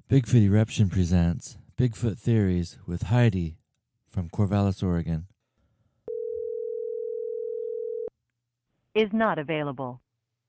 Bigfoot Eruption presents Bigfoot Theories with Heidi from Corvallis, Oregon. Is not available.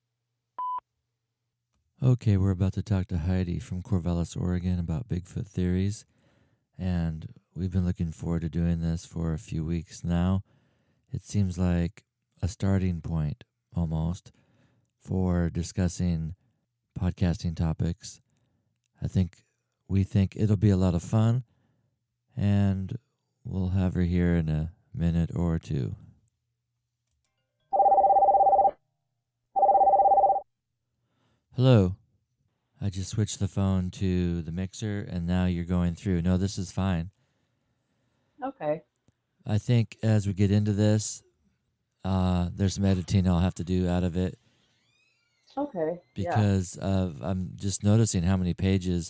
Okay, we're about to talk to Heidi from Corvallis, Oregon about Bigfoot theories, and we've been looking forward to doing this for a few weeks now. It seems like a starting point, almost, for discussing podcasting topics. We think it'll be a lot of fun, and we'll have her here in a minute or two. Hello. I just switched the phone to the mixer, and now you're going through. No, this is fine. Okay. I think as we get into this, there's some editing I'll have to do out of it Okay. because I'm just noticing how many pages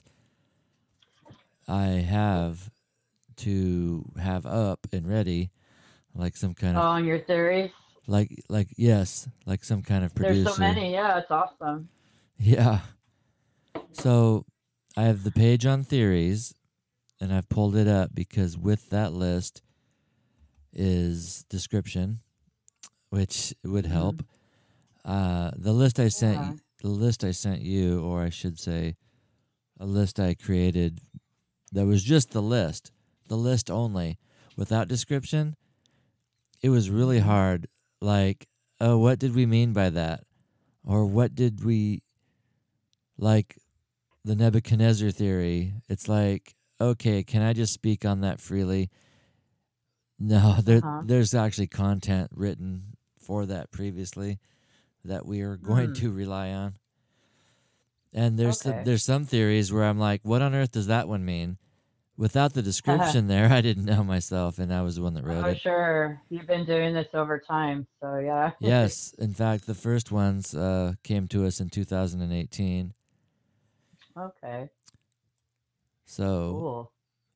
I have to have up and ready, like some kind of on your theories. like some kind of producer. There's so many. Yeah, it's awesome. Yeah. So I have the page on theories, and I've pulled it up because with that list is description, which would help. The list I sent you, or I should say, a list I created that was just the list only, without description. It was really hard. Like, oh, what did we mean by that? Or what did we, like the Nebuchadnezzar theory? It's like, okay, can I just speak on that freely? No, there's actually content written for that previously that we are going to rely on. And there's some theories where I'm like, what on earth does that one mean? Without the description there, I didn't know myself, and I was the one that wrote it. Oh, sure. You've been doing this over time, so yeah. Yes. In fact, the first ones came to us in 2018. Okay. So Cool.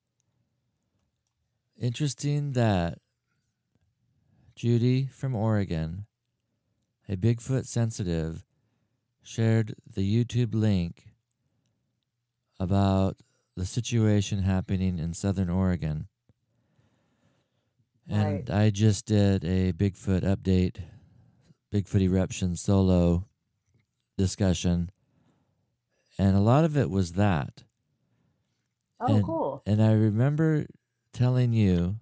interesting that Judy from Oregon, a Bigfoot sensitive, shared the YouTube link about the situation happening in Southern Oregon. And I just did a Bigfoot update, Bigfoot Eruption solo discussion, and a lot of it was that. Oh, cool. And I remember telling you,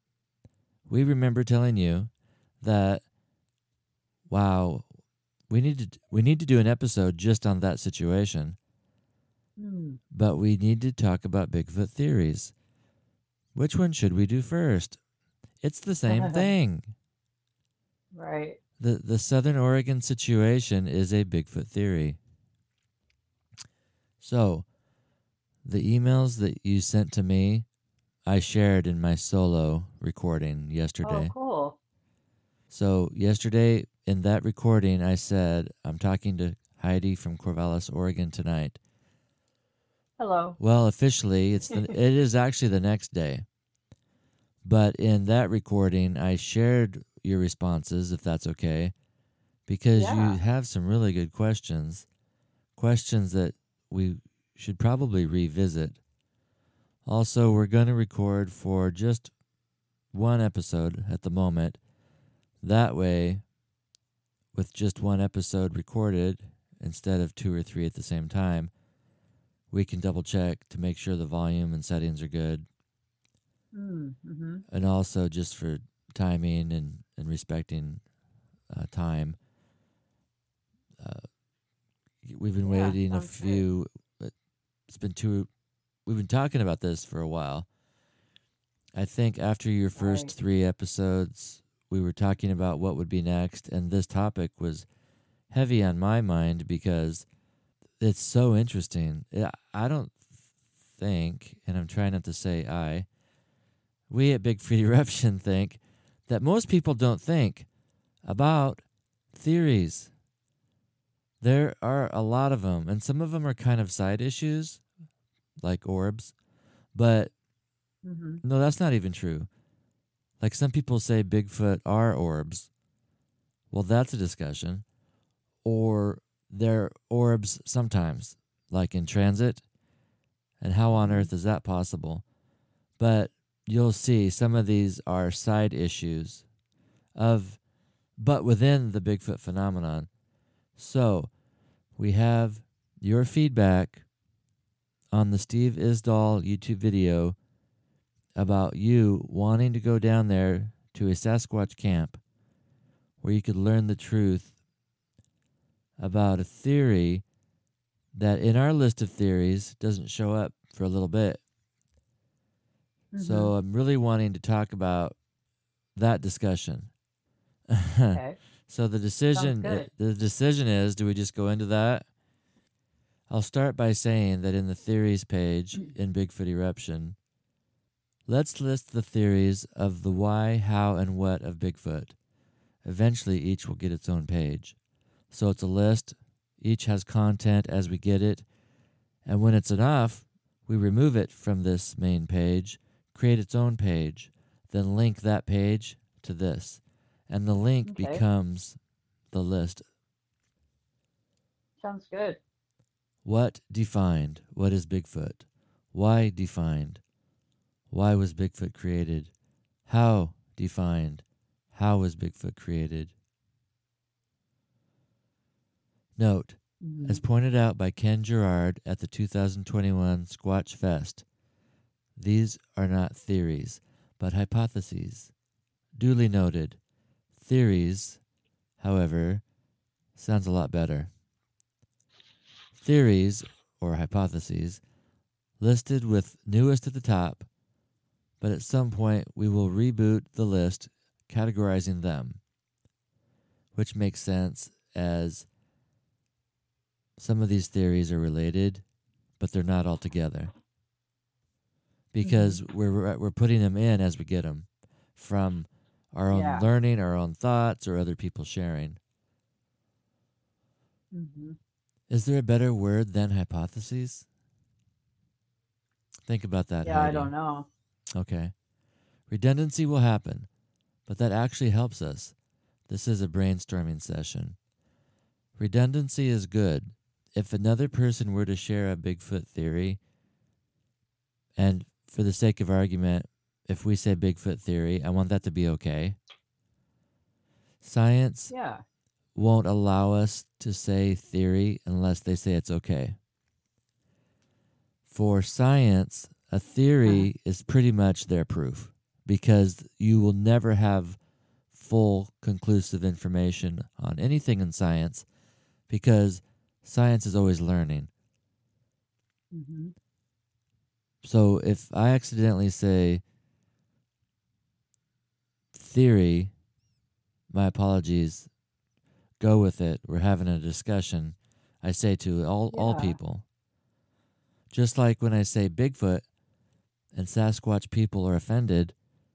that, wow, we need to do an episode just on that situation. But we need to talk about Bigfoot theories. Which one should we do first? It's the same thing. Right. The Southern Oregon situation is a Bigfoot theory. So, the emails that you sent to me, I shared in my solo recording yesterday. Oh, cool. So, yesterday in that recording, I said, I'm talking to Heidi from Corvallis, Oregon tonight. Hello. Well, officially, it is actually the next day. But in that recording, I shared your responses, if that's okay, because you have some really good questions that we should probably revisit. Also, we're going to record for just one episode at the moment. That way, with just one episode recorded, instead of 2 or 3 at the same time, we can double check to make sure the volume and settings are good. And also just for timing and respecting time. We've been waiting a few. We've been talking about this for a while. I think after your first 3 episodes, we were talking about what would be next, and this topic was heavy on my mind because it's so interesting. I don't think, and I'm trying not to say we at Bigfoot Eruption think that most people don't think about theories. There are a lot of them, and some of them are kind of side issues, like orbs. But no, that's not even true. Like some people say Bigfoot are orbs. Well, that's a discussion. Or they're orbs sometimes, like in transit, And how on earth is that possible? But you'll see some of these are side issues but within the Bigfoot phenomenon. So we have your feedback on the Steve Isdall YouTube video about you wanting to go down there to a Sasquatch camp where you could learn the truth about a theory that in our list of theories doesn't show up for a little bit. So I'm really wanting to talk about that discussion. Okay. So the decision is, do we just go into that? I'll start by saying that in the theories page in Bigfoot Eruption, let's list the theories of the why, how, and what of Bigfoot. Eventually, each will get its own page. So it's a list. Each has content as we get it. And when it's enough, we remove it from this main page, create its own page, then link that page to this. And the link becomes the list. Sounds good. What defined? What is Bigfoot? Why defined? Why was Bigfoot created? How defined? How was Bigfoot created? Note, as pointed out by Ken Gerard at the 2021 Squatch Fest, these are not theories, but hypotheses. Duly noted. Theories, however, sounds a lot better. Theories, or hypotheses, listed with newest at the top, but at some point we will reboot the list categorizing them, which makes sense as some of these theories are related, but they're not all together. Because we're putting them in as we get them from our own learning, our own thoughts, or other people sharing. Is there a better word than hypotheses? Think about that, Yeah, Heidi. I don't know. Okay. Redundancy will happen, but that actually helps us. This is a brainstorming session. Redundancy is good. If another person were to share a Bigfoot theory, and for the sake of argument, if we say Bigfoot theory, I want that to be okay. Science won't allow us to say theory unless they say it's okay. For science, a theory is pretty much their proof because you will never have full, conclusive information on anything in science because science is always learning. So if I accidentally say theory, my apologies, go with it. We're having a discussion. I say to all people. Just like when I say Bigfoot and Sasquatch people are offended,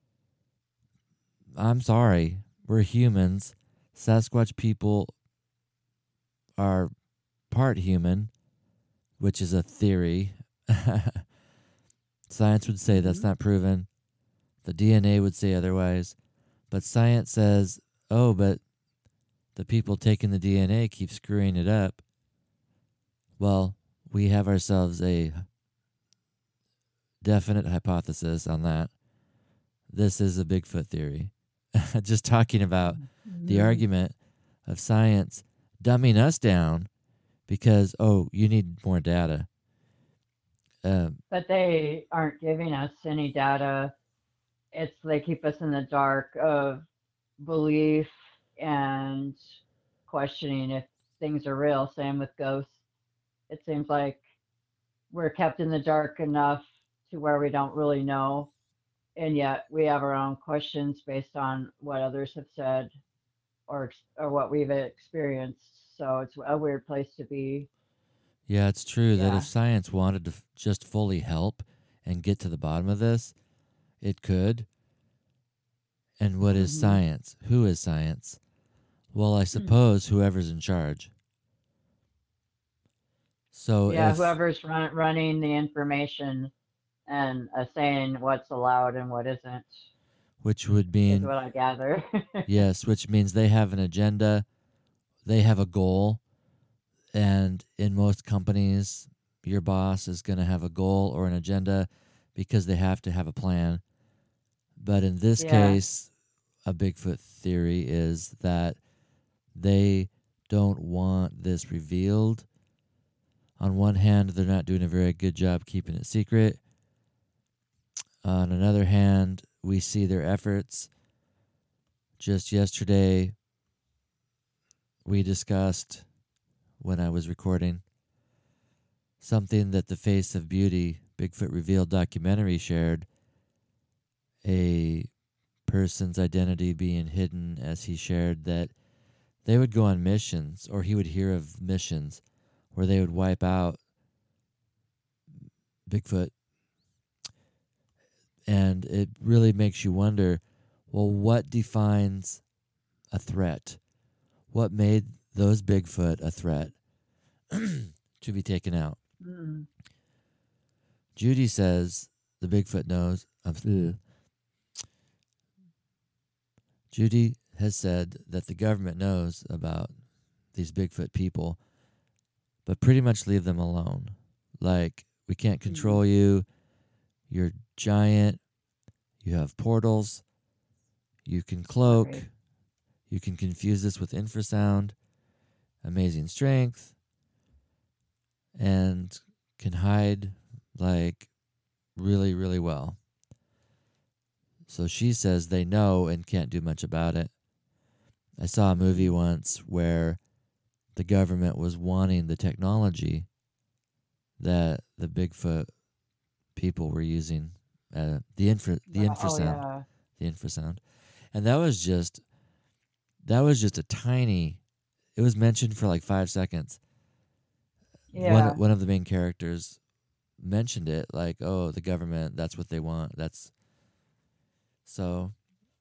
I'm sorry. We're humans. Sasquatch people are part human, which is a theory. Science would say that's not proven. The DNA would say otherwise. But science says, oh, but the people taking the DNA keep screwing it up. Well, we have ourselves a definite hypothesis on that. This is a Bigfoot theory. Just talking about the argument of science dumbing us down because, oh, you need more data. But they aren't giving us any data. They keep us in the dark of belief and questioning if things are real. Same with ghosts. It seems like we're kept in the dark enough to where we don't really know, and yet we have our own questions based on what others have said or what we've experienced. So it's a weird place to be. Yeah, it's true that if science wanted to just fully help and get to the bottom of this, it could. And what is science? Who is science? Well, I suppose whoever's in charge. So whoever's running the information and saying what's allowed and what isn't. Which would mean, is what I gather. Yes, which means they have an agenda, they have a goal, and in most companies, your boss is going to have a goal or an agenda because they have to have a plan. But in this case, a Bigfoot theory is that they don't want this revealed. On one hand, they're not doing a very good job keeping it secret. On another hand, we see their efforts. Just yesterday, we discussed, when I was recording, something that the Face of Beauty Bigfoot Revealed documentary shared, a person's identity being hidden, as he shared that they would go on missions, or he would hear of missions where they would wipe out Bigfoot. And it really makes you wonder, well, what defines a threat? What made those Bigfoot a threat to be taken out? Mm. Judy says the Bigfoot knows. Judy has said that the government knows about these Bigfoot people, but pretty much leave them alone. Like, we can't control you. You're giant. You have portals. You can cloak. Right. You can confuse this with infrasound. Amazing strength. And can hide, like, really, really well. So she says they know and can't do much about it. I saw a movie once where the government was wanting the technology that the Bigfoot people were using, the infrasound, the infrasound, and that was just a tiny. It was mentioned for like 5 seconds. Yeah. One of the main characters mentioned it, like, "Oh, the government, that's what they want." That's so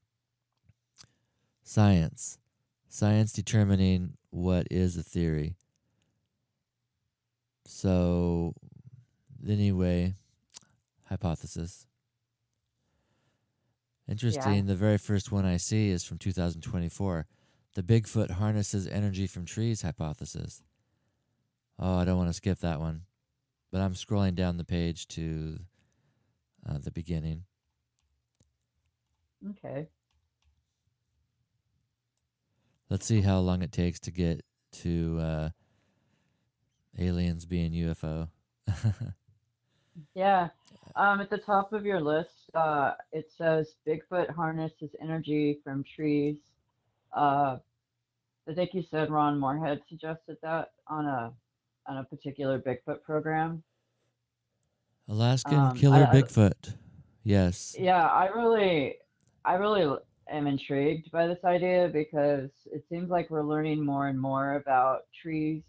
science determining what is a theory. So anyway, hypothesis. Interesting. Yeah. The very first one I see is from 2024. The Bigfoot harnesses energy from trees hypothesis. Oh, I don't want to skip that one. But I'm scrolling down the page to the beginning. Okay. Let's see how long it takes to get to aliens being UFO. Yeah. At the top of your list, it says Bigfoot harnesses energy from trees. I think you said Ron Moorhead suggested that on a particular Bigfoot program. Alaskan killer Bigfoot. Yes. Yeah, I really am intrigued by this idea because it seems like we're learning more and more about trees.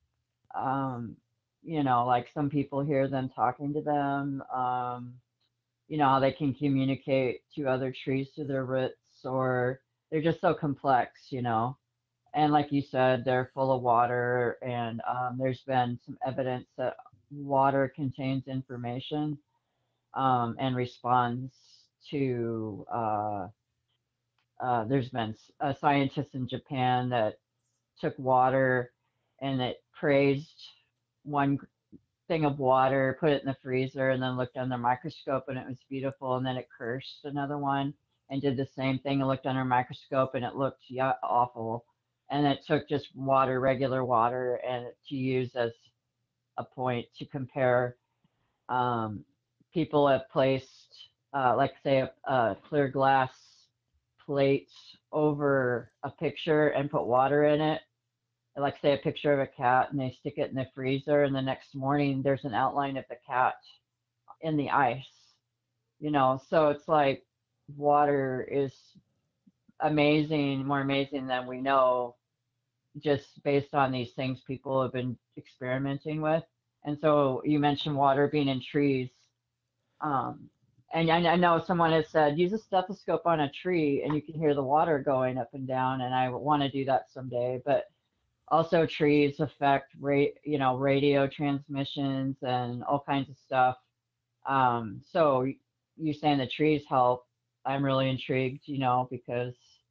Like some people hear them talking to them. How they can communicate to other trees through their roots, or they're just so complex, And like you said, they're full of water, and there's been some evidence that water contains information and responds to. There's been a scientist in Japan that took water and it praised one thing of water, put it in the freezer, and then looked under a microscope and it was beautiful. And then it cursed another one and did the same thing and looked under a microscope and it looked awful. And it took just water, regular water, and to use as a point to compare. People have placed, like say, a clear glass plate over a picture and put water in it, like say a picture of a cat, and they stick it in the freezer, and the next morning there's an outline of the cat in the ice. So it's like water is amazing, more amazing than we know, just based on these things people have been experimenting with. And so you mentioned water being in trees. And I know someone has said, use a stethoscope on a tree and you can hear the water going up and down. And I want to do that someday. But also trees affect, radio transmissions and all kinds of stuff. So you saying the trees help, I'm really intrigued, because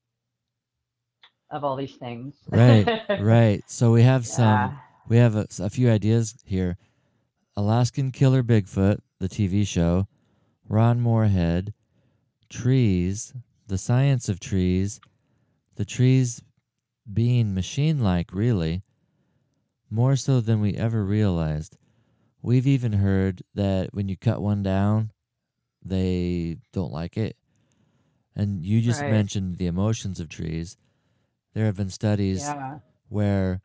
of all these things. Right. So we have a few ideas here. Alaskan Killer Bigfoot, the TV show, Ron Moorhead, trees, the science of trees, the trees being machine-like, really, more so than we ever realized. We've even heard that when you cut one down, they don't like it. And you just Right. mentioned the emotions of trees. There have been studies Yeah. where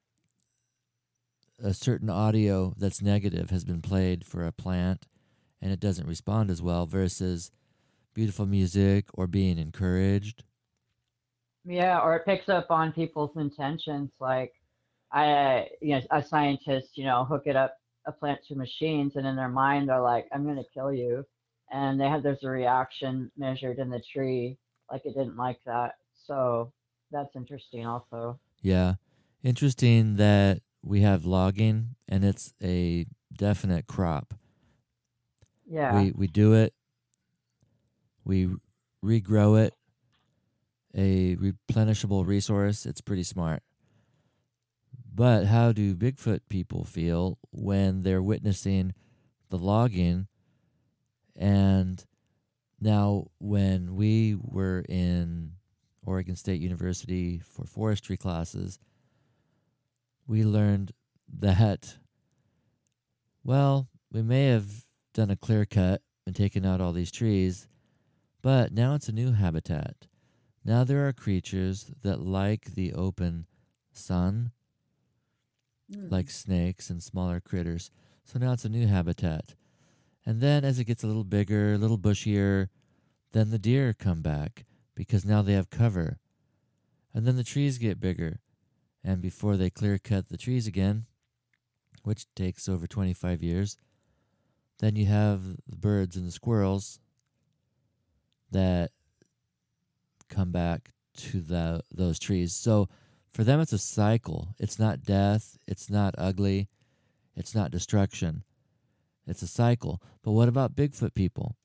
a certain audio that's negative has been played for a plant and it doesn't respond as well versus beautiful music or being encouraged. Yeah, or it picks up on people's intentions. Like, a scientist, hook it up a plant to machines, and in their mind they're like, "I'm going to kill you," and there's a reaction measured in the tree, like it didn't like that. So that's interesting, also. Yeah. Interesting that we have logging and it's a definite crop. Yeah. We do it, we regrow it, a replenishable resource. It's pretty smart. But how do Bigfoot people feel when they're witnessing the logging? And now, when we were in Oregon State University for forestry classes, we learned that, well, we may have done a clear cut and taken out all these trees, but now it's a new habitat. Now there are creatures that like the open sun, like snakes and smaller critters. So now it's a new habitat. And then as it gets a little bigger, a little bushier, then the deer come back because now they have cover. And then the trees get bigger. And before they clear cut the trees again, which takes over 25 years, then you have the birds and the squirrels that come back to those trees. So for them, it's a cycle. It's not death. It's not ugly. It's not destruction. It's a cycle. But what about Bigfoot people?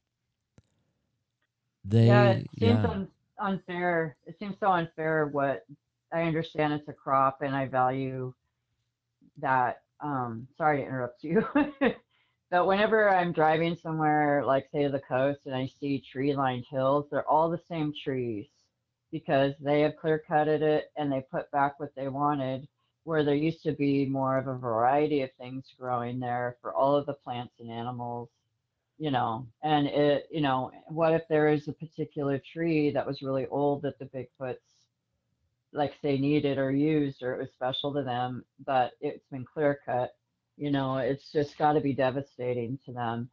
It seems unfair. It seems so unfair. What I understand, it's a crop, and I value that. Sorry to interrupt you. But whenever I'm driving somewhere, like say to the coast, and I see tree-lined hills, they're all the same trees because they have clear-cutted it and they put back what they wanted, where there used to be more of a variety of things growing there for all of the plants and animals, and what if there is a particular tree that was really old that the Bigfoots, like say, needed or used, or it was special to them, but it's been clear cut. It's just got to be devastating to them.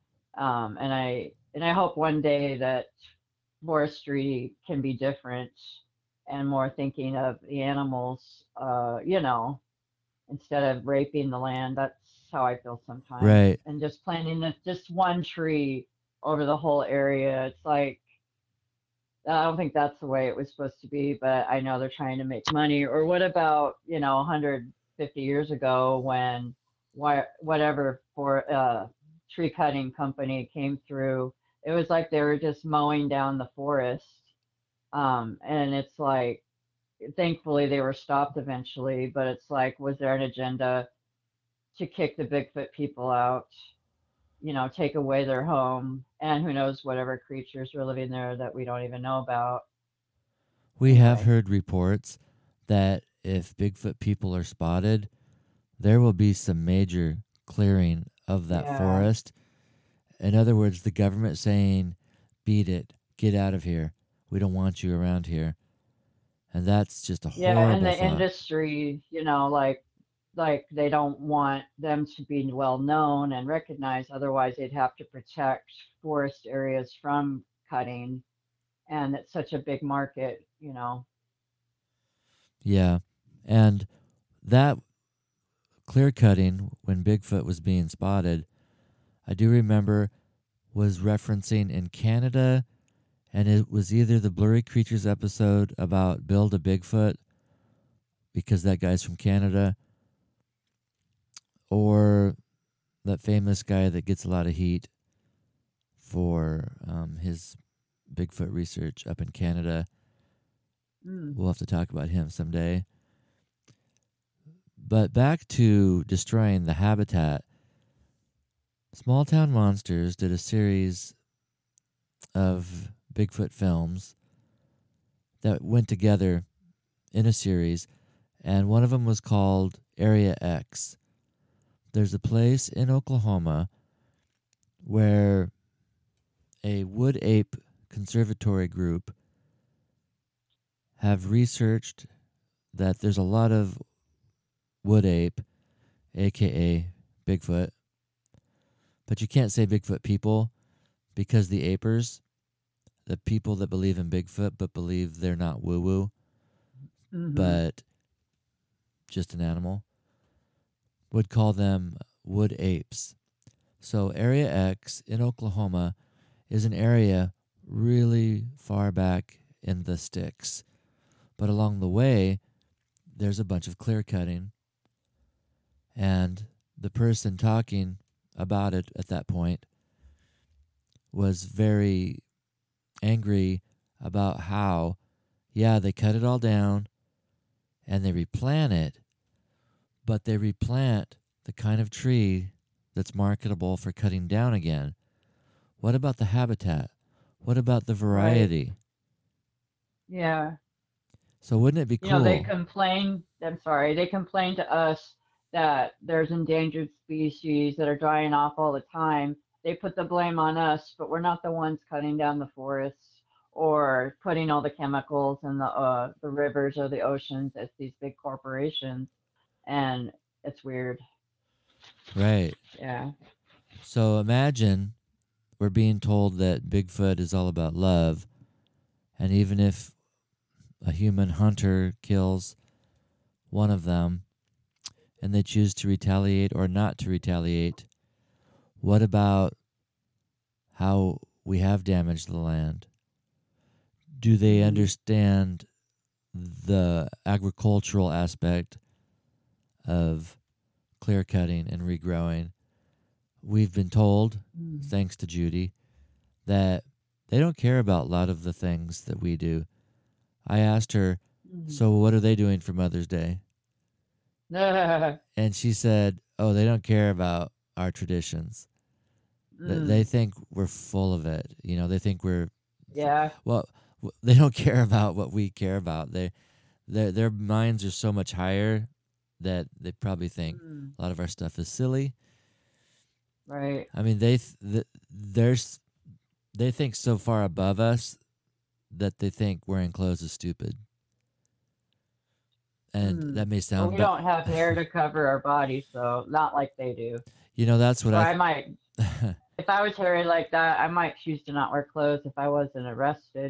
And I hope one day that forestry can be different and more thinking of the animals, instead of raping the land. That's how I feel sometimes. right. And just planting just one tree over the whole area. It's like, I don't think that's the way it was supposed to be, but I know they're trying to make money. Or what about, 150 years ago when whatever for tree cutting company came through, it was like they were just mowing down the forest. And it's like, thankfully they were stopped eventually, but it's like, was there an agenda to kick the Bigfoot people out, take away their home, and who knows whatever creatures were living there that we don't even know about. We have Anyway. heard reports that if Bigfoot people are spotted, there will be some major clearing of that Yeah. forest. In other words, the government saying, beat it, get out of here. We don't want you around here. And that's just a Yeah, horrible and the thought. industry, like they don't want them to be well known and recognized. Otherwise, they'd have to protect forest areas from cutting, and it's such a big market. Yeah. And that clear cutting, when Bigfoot was being spotted, I do remember was referencing in Canada, and it was either the Blurry Creatures episode about Build a Bigfoot, because that guy's from Canada, or that famous guy that gets a lot of heat for his Bigfoot research up in Canada. We'll have to talk about him someday. But back to destroying the habitat. Small Town Monsters did a series of Bigfoot films that went together in a series, and one of them was called Area X. There's a place in Oklahoma where a wood ape conservatory group have researched that there's a lot of wood ape, aka Bigfoot, but you can't say Bigfoot people because the apers, the people that believe in Bigfoot but believe they're not woo-woo, but just an animal, would call them wood apes. So Area X in Oklahoma is an area really far back in the sticks. But along the way, there's a bunch of clear cutting. And the person talking about it at that point was very angry about how, yeah, they cut it all down and they replant it, but they replant the kind of tree that's marketable for cutting down again. What about the habitat? What about the variety? Right. Yeah. So wouldn't it be cool? They complain to us that there's endangered species that are dying off all the time. They put the blame on us, but we're not the ones cutting down the forests or putting all the chemicals in the rivers or the oceans. It's these big corporations, and it's weird. Right. Yeah. So imagine we're being told that Bigfoot is all about love, and even if a human hunter kills one of them and they choose to retaliate or not to retaliate, what about how we have damaged the land? Do they understand the agricultural aspect of clear cutting and regrowing? We've been told, thanks to Judy, that they don't care about a lot of the things that we do. I asked her, so what are they doing for Mother's Day? And she said, oh, they don't care about our traditions. They think we're full of it. They think we're... Yeah. Well, they don't care about what we care about. Their minds are so much higher that they probably think a lot of our stuff is silly. Right. I mean, they think so far above us that they think wearing clothes is stupid. And that may sound... Well, we don't have hair to cover our body, so not like they do. That's what I might... If I was hairy like that, I might choose to not wear clothes if I wasn't arrested,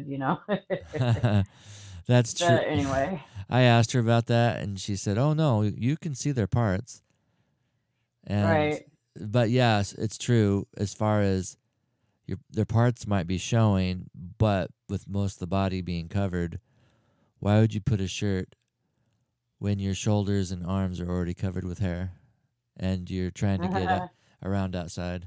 That's true. But anyway. I asked her about that, and she said, oh, no, you can see their parts. And, right. But, yes, it's true as far as their parts might be showing, but with most of the body being covered, why would you put a shirt when your shoulders and arms are already covered with hair and you're trying to get around outside?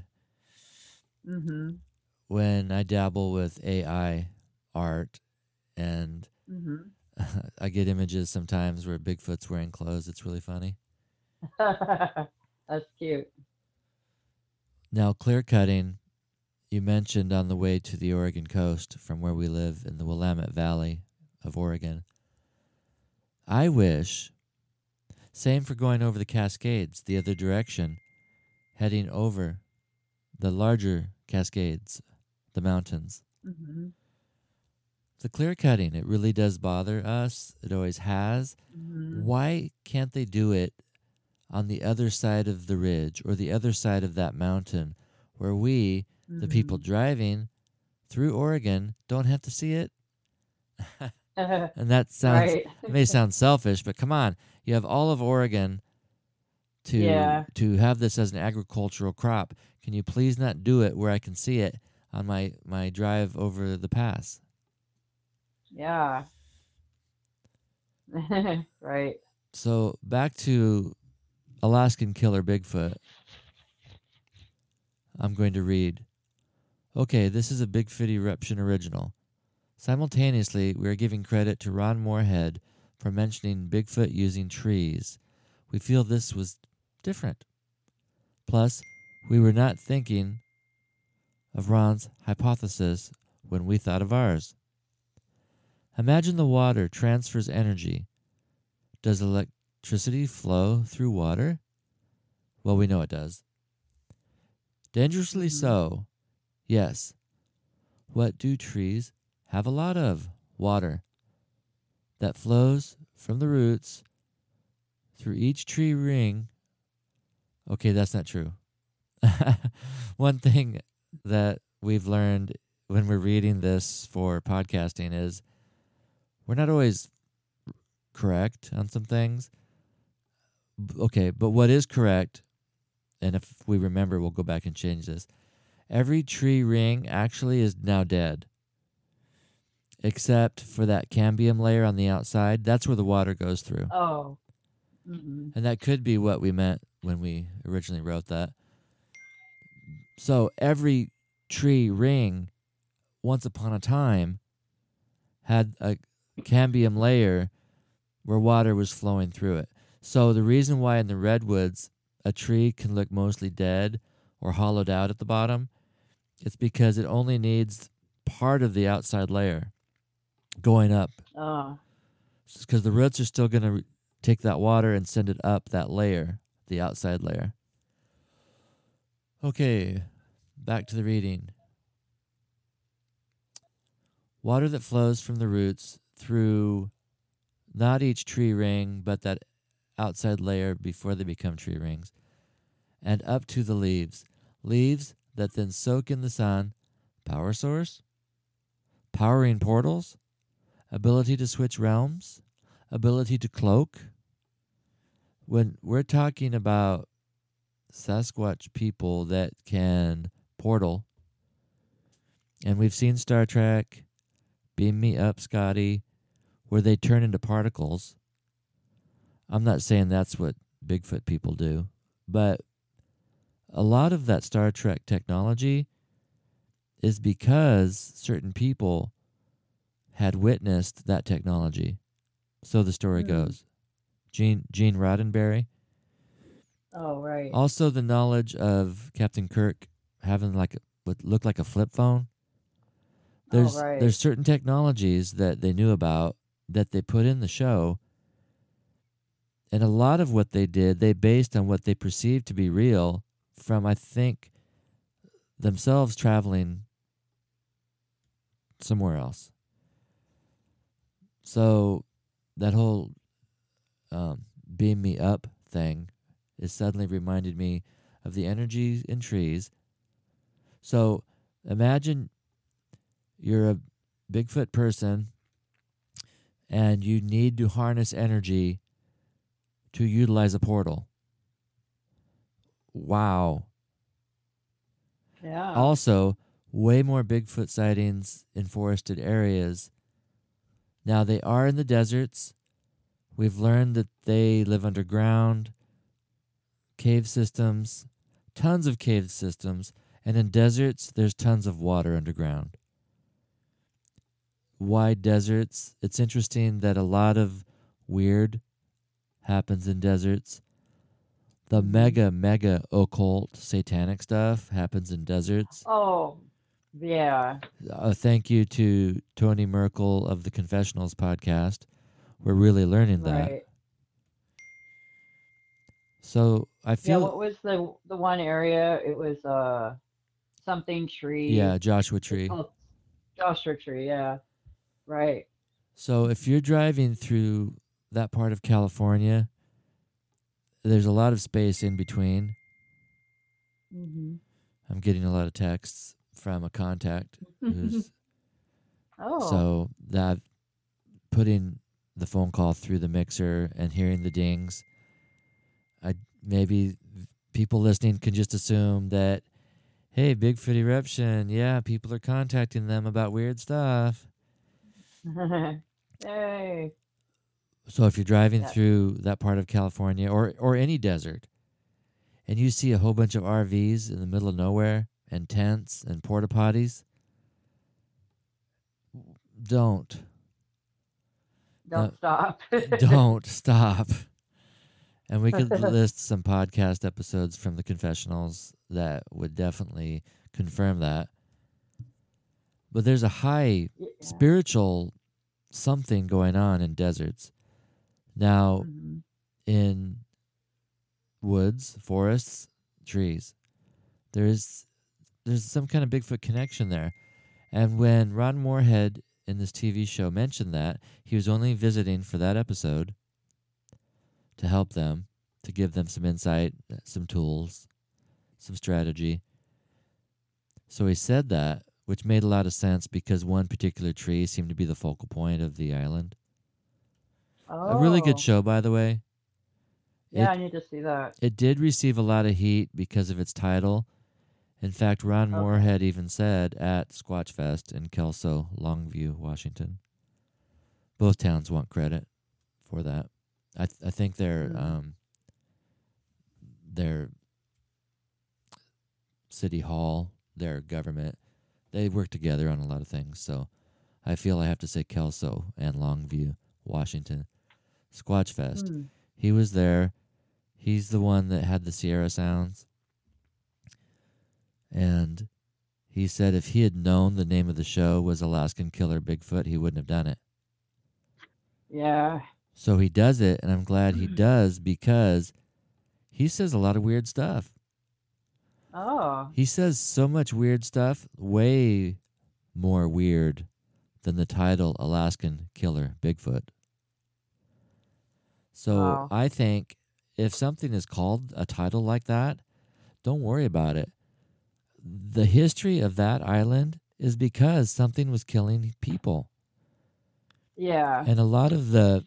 When I dabble with AI art and I get images sometimes where Bigfoot's wearing clothes, it's really funny. That's cute. Now, clear cutting, you mentioned on the way to the Oregon coast from where we live in the Willamette Valley of Oregon. I wish, same for going over the Cascades, the other direction, heading over the larger Cascades, the mountains. The clear cutting, it really does bother us. It always has. Why can't they do it on the other side of the ridge or the other side of that mountain where we, the people driving through Oregon, don't have to see it? And that sounds, right. It may sound selfish, but come on. You have all of Oregon to have this as an agricultural crop. Can you please not do it where I can see it on my drive over the pass? Yeah. Right. So back to Alaskan Killer Bigfoot. I'm going to read. Okay, this is a Bigfoot Eruption original. Simultaneously, we are giving credit to Ron Moorhead for mentioning Bigfoot using trees. We feel this was different. Plus, we were not thinking of Ron's hypothesis when we thought of ours. Imagine the water transfers energy. Does electricity flow through water? Well, we know it does. Dangerously so. Yes. What do trees have a lot of? Water. That flows from the roots through each tree ring. Okay, that's not true. One thing that we've learned when we're reading this for podcasting is we're not always correct on some things. Okay, but what is correct, and if we remember, we'll go back and change this. Every tree ring actually is now dead, except for that cambium layer on the outside. That's where the water goes through. Oh. Mm-mm. And that could be what we meant when we originally wrote that. So every tree ring, once upon a time, had a cambium layer where water was flowing through it. So the reason why in the redwoods a tree can look mostly dead or hollowed out at the bottom, it's because it only needs part of the outside layer going up. Oh. Because the roots are still going to take that water and send it up that layer, the outside layer. Okay, back to the reading. Water that flows from the roots through not each tree ring, but that outside layer before they become tree rings, and up to the leaves. Leaves that then soak in the sun. Power source? Powering portals? Ability to switch realms? Ability to cloak? When we're talking about Sasquatch people that can portal, and we've seen Star Trek, Beam Me Up, Scotty, where they turn into particles. I'm not saying that's what Bigfoot people do, but a lot of that Star Trek technology is because certain people had witnessed that technology. So the story goes. Gene Roddenberry. Oh, right. Also the knowledge of Captain Kirk having like what looked like a flip phone. There's certain technologies that they knew about that they put in the show, and a lot of what they did, they based on what they perceived to be real from, I think, themselves traveling somewhere else. So that whole beam me up thing is suddenly reminded me of the energy in trees. So imagine you're a Bigfoot person and you need to harness energy to utilize a portal. Wow. Yeah. Also, way more Bigfoot sightings in forested areas. Now, they are in the deserts. We've learned that they live underground, cave systems, tons of cave systems, and in deserts, there's tons of water underground. Why deserts? It's interesting that a lot of weird happens in deserts. The mega occult satanic stuff happens in deserts. Oh, yeah. Thank you to Tony Merkel of the Confessionals podcast. We're really learning that. Right. So I feel. Yeah, what was the one area? It was something tree. Yeah, Joshua Tree. Oh, Joshua Tree. Yeah. Right. So if you're driving through that part of California, there's a lot of space in between. Mm-hmm. I'm getting a lot of texts from a contact who's so that putting the phone call through the mixer and hearing the dings, maybe people listening can just assume that, hey, Bigfoot eruption, yeah, people are contacting them about weird stuff. Hey. So if you're driving through that part of California or any desert, and you see a whole bunch of RVs in the middle of nowhere and tents and porta potties, don't stop. don't stop And we could list some podcast episodes from the confessionals that would definitely confirm that. But there's a high spiritual something going on in deserts. Now, in woods, forests, trees, there's some kind of Bigfoot connection there. And when Ron Moorhead in this TV show mentioned that, he was only visiting for that episode to help them, to give them some insight, some tools, some strategy. So he said that, which made a lot of sense because one particular tree seemed to be the focal point of the island. A really good show, by the way. Yeah, I need to see that. It did receive a lot of heat because of its title. In fact, Ron Moorhead even said at Squatch Fest in Kelso, Longview, Washington. Both towns want credit for that. I think their city hall, their government, they work together on a lot of things. So I feel I have to say Kelso and Longview, Washington. Squatch Fest. He was there. He's the one that had the Sierra Sounds. And he said if he had known the name of the show was Alaskan Killer Bigfoot, he wouldn't have done it. Yeah. So he does it, and I'm glad he does because he says a lot of weird stuff. Oh. He says so much weird stuff, way more weird than the title Alaskan Killer Bigfoot. So I think if something is called a title like that, don't worry about it. The history of that island is because something was killing people. Yeah. And a lot of the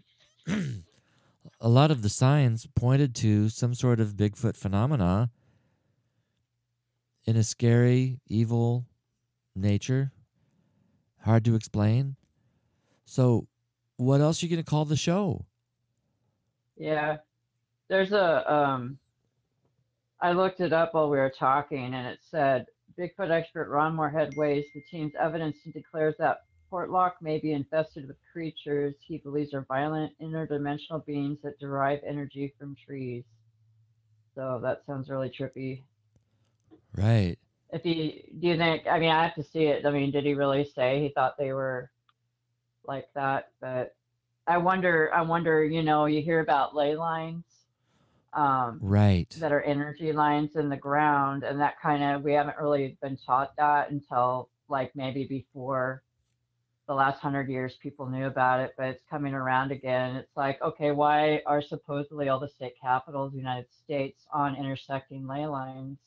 signs pointed to some sort of Bigfoot phenomena in a scary, evil nature, hard to explain. So what else are you going to call the show? Yeah. There's I looked it up while we were talking, and it said, Bigfoot expert Ron Moorhead weighs the team's evidence and declares that Portlock may be infested with creatures he believes are violent, interdimensional beings that derive energy from trees. So that sounds really trippy. Right. Do you think, I mean, I have to see it. I mean, did he really say he thought they were like that? But I wonder, you hear about ley lines. Right. That are energy lines in the ground, and that we haven't really been taught that until like maybe before the last 100 years people knew about it, but it's coming around again. It's like, okay, why are supposedly all the state capitals of the United States on intersecting ley lines?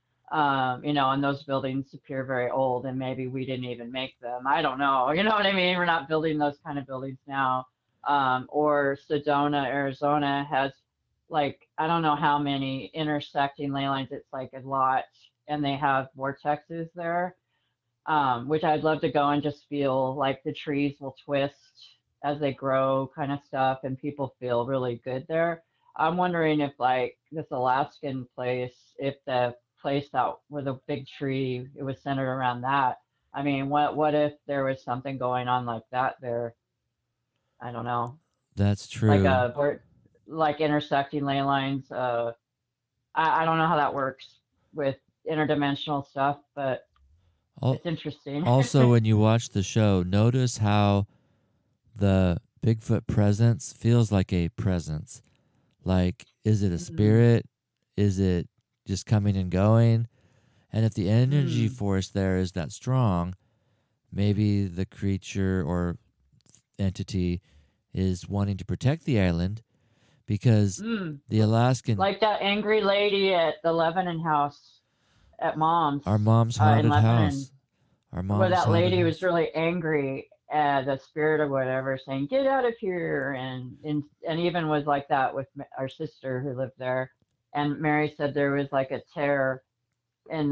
And those buildings appear very old, and maybe we didn't even make them. I don't know. You know what I mean? We're not building those kind of buildings now. Or Sedona, Arizona has I don't know how many intersecting ley lines. It's like a lot, and they have vortexes there, which I'd love to go and just feel like the trees will twist as they grow kind of stuff, and people feel really good there. I'm wondering if this Alaskan place, if the place that where the big tree, it was centered around that. I mean, what if there was something going on like that there? I don't know. That's true. Like intersecting ley lines. I don't know how that works with interdimensional stuff, but it's interesting. Also, when you watch the show, notice how the Bigfoot presence feels like a presence. Like, is it a spirit? Is it just coming and going? And if the energy force there is that strong, maybe the creature or entity is wanting to protect the island. Because the Alaskan... Like that angry lady at the Lebanon house at Mom's. Our mom's haunted house. Where that lady was really angry at the spirit or whatever, saying, get out of here. And even was like that with our sister who lived there. And Mary said there was like a tear in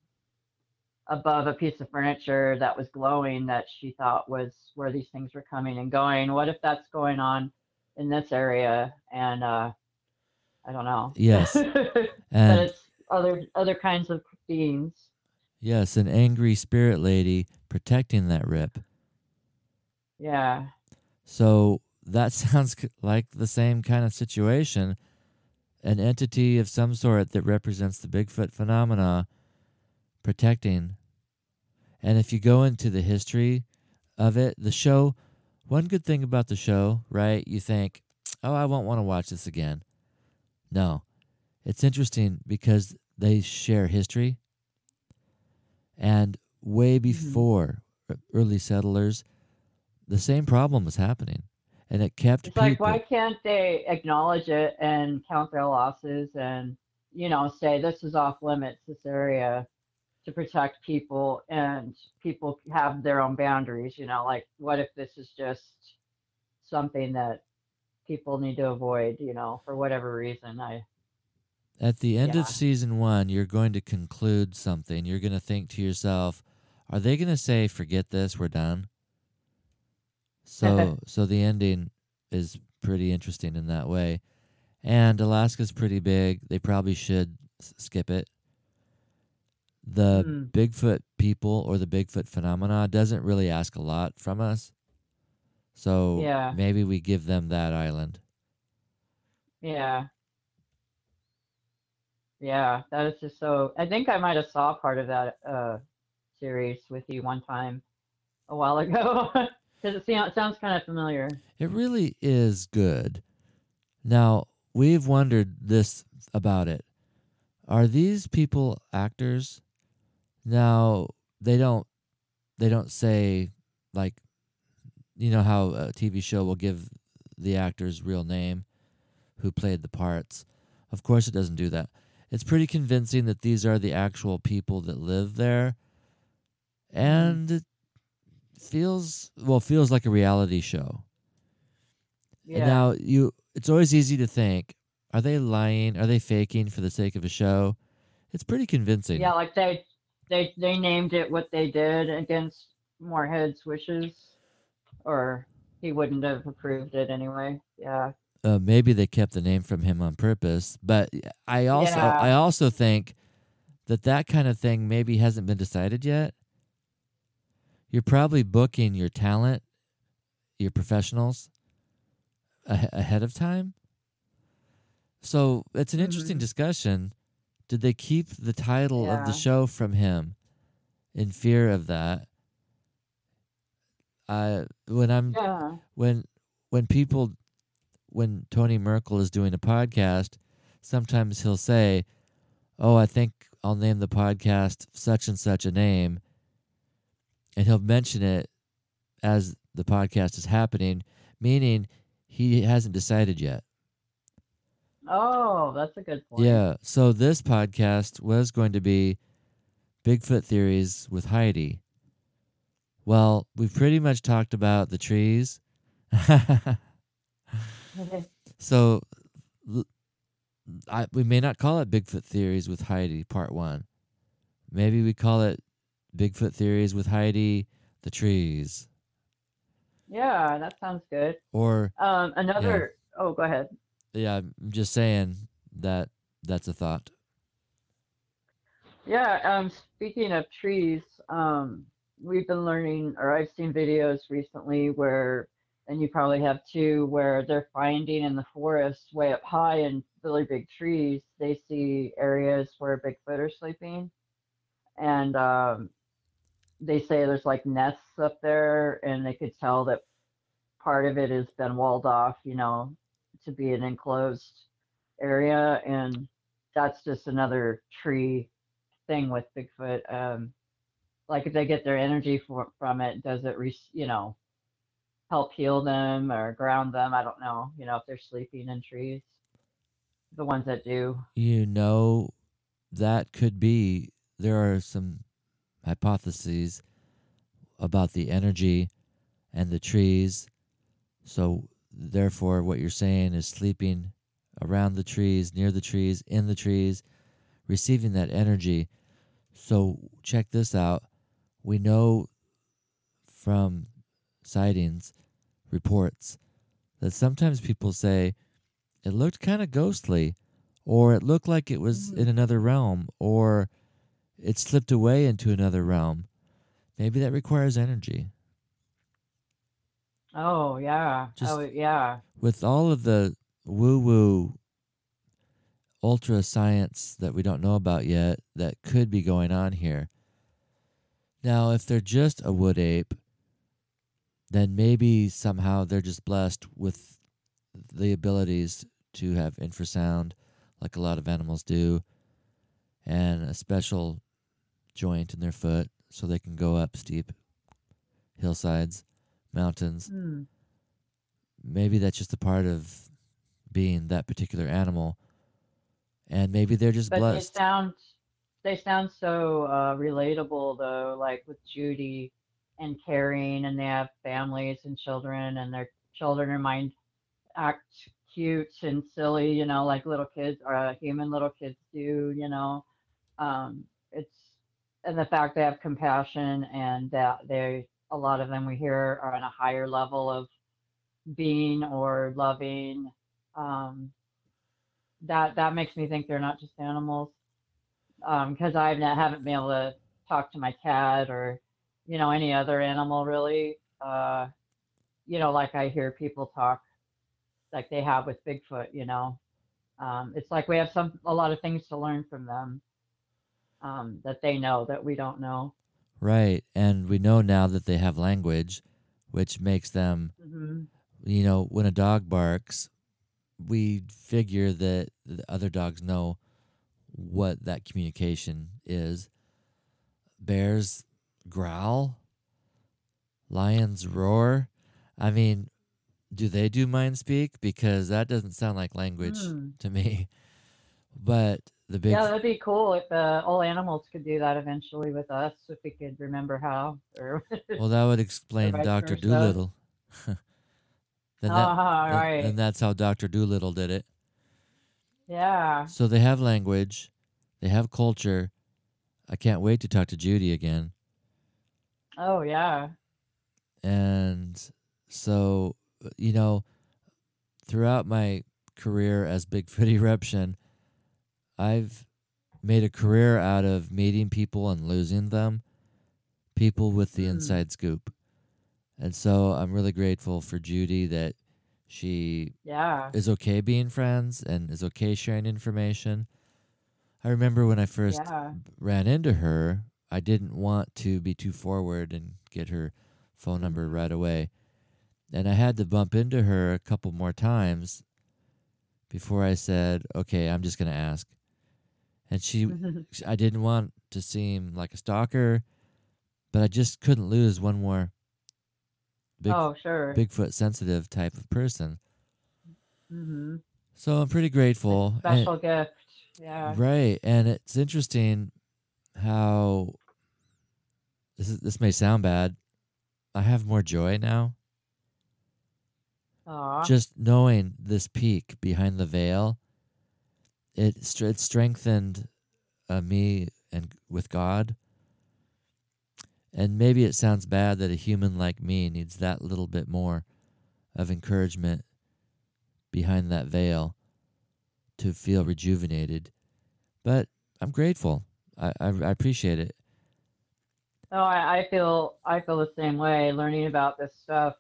above a piece of furniture that was glowing that she thought was where these things were coming and going. What if that's going on in this area? And I don't know. Yes. But it's other kinds of beings. Yes, an angry spirit lady protecting that rip. Yeah. So that sounds like the same kind of situation an entity of some sort that represents the Bigfoot phenomena protecting. And if you go into the history of it, the show, one good thing about the show, right? You think, oh, I won't want to watch this again. No, it's interesting because they share history. And way before early settlers, the same problem was happening. And it kept It's people. like, why can't they acknowledge it and count their losses and, say this is off limits, this area, to protect people, and people have their own boundaries, like what if this is just something that people need to avoid, for whatever reason. At the end Yeah. of season 1, you're going to conclude something. You're going to think to yourself, are they going to say, forget this, we're done? So the ending is pretty interesting in that way. And Alaska's pretty big. They probably should skip it. The Bigfoot people or the Bigfoot phenomena doesn't really ask a lot from us. So maybe we give them that island. Yeah. Yeah, that is just so. I think I might have saw part of that series with you one time a while ago because it sounds kind of familiar. It really is good. Now, we've wondered this about it. Are these people actors? Now, they don't say, like, you know how a TV show will give the actor's real name who played the parts. Of course it doesn't do that. It's pretty convincing that these are the actual people that live there. And it feels like a reality show. Yeah. And now it's always easy to think, are they lying? Are they faking for the sake of a show? It's pretty convincing. Yeah, like they named it what they did against Moorhead's wishes, or he wouldn't have approved it anyway. Yeah. Maybe they kept the name from him on purpose, but I also think that kind of thing maybe hasn't been decided yet. You're probably booking your talent, your professionals, ahead of time. So it's an interesting discussion. Did they keep the title of the show from him in fear of that? When Tony Merkel is doing a podcast, sometimes he'll say, oh, I think I'll name the podcast such and such a name. And he'll mention it as the podcast is happening, meaning he hasn't decided yet. Oh, that's a good point. Yeah. So this podcast was going to be Bigfoot Theories with Heidi. Well, we've pretty much talked about the trees. So we may not call it Bigfoot Theories with Heidi Part 1. Maybe we call it Bigfoot Theories with Heidi, the trees. Yeah, that sounds good. Or another. Yeah. Oh, go ahead. Yeah, I'm just saying that's a thought. Yeah. Speaking of trees, we've been learning, or I've seen videos recently where, and you probably have too, where they're finding in the forest way up high in really big trees, they see areas where Bigfoot are sleeping. And they say there's like nests up there, and they could tell that part of it has been walled off, to be an enclosed area. And that's just another tree thing with Bigfoot. Like if they get their energy from it, does it, help heal them or ground them? I don't know, if they're sleeping in trees, the ones that do. That could be, there are some hypotheses about the energy and the trees. So therefore what you're saying is sleeping around the trees, near the trees, in the trees, receiving that energy. So check this out. We know from sightings, reports, that sometimes people say it looked kind of ghostly, or it looked like it was in another realm, or it slipped away into another realm. Maybe that requires energy. Oh, yeah. Yeah. With all of the woo-woo ultra science that we don't know about yet that could be going on here. Now, if they're just a wood ape, then maybe somehow they're just blessed with the abilities to have infrasound like a lot of animals do, and a special joint in their foot so they can go up steep hillsides, mountains. Mm. Maybe that's just a part of being that particular animal, and maybe they're just But blessed. they sound so relatable though, like with Judy and caring, and they have families and children, and their children act cute and silly, like little kids or human little kids do, it's and the fact they have compassion, and that they a lot of them we hear are on a higher level of being or loving. Um, that makes me think they're not just animals. Because haven't been able to talk to my cat or any other animal really. Like I hear people talk like they have with Bigfoot. It's like we have a lot of things to learn from them, that they know that we don't know. Right, and we know now that they have language, which makes them, Mm-hmm. When a dog barks, we figure that the other dogs know what that communication is. Bears growl, lions roar. I mean, do they do mind speak? Because that doesn't sound like language to me. But the big Yeah, that'd be cool if all animals could do that eventually with us, if we could remember how. Or well, that would explain vice Dr. versa. Doolittle. Right. Then that's how Dr. Doolittle did it. Yeah. So they have language, they have culture. I can't wait to talk to Judy again. Oh yeah. And so, throughout my career as Bigfoot Eruption, I've made a career out of meeting people and losing them, people with the inside scoop. And so I'm really grateful for Judy that she is okay being friends and is okay sharing information. I remember when I first ran into her, I didn't want to be too forward and get her phone number right away. And I had to bump into her a couple more times before I said, okay, I'm just going to ask. And I didn't want to seem like a stalker, but I just couldn't lose one more Bigfoot sensitive type of person. Mm-hmm. So I'm pretty grateful. Special gift. Yeah. Right. And it's interesting how this may sound bad. I have more joy now. Aww. Just knowing this peak behind the veil, it strengthened me and with God. And maybe it sounds bad that a human like me needs that little bit more of encouragement behind that veil to feel rejuvenated. But I'm grateful. I appreciate it. Oh, I feel the same way. Learning about this stuff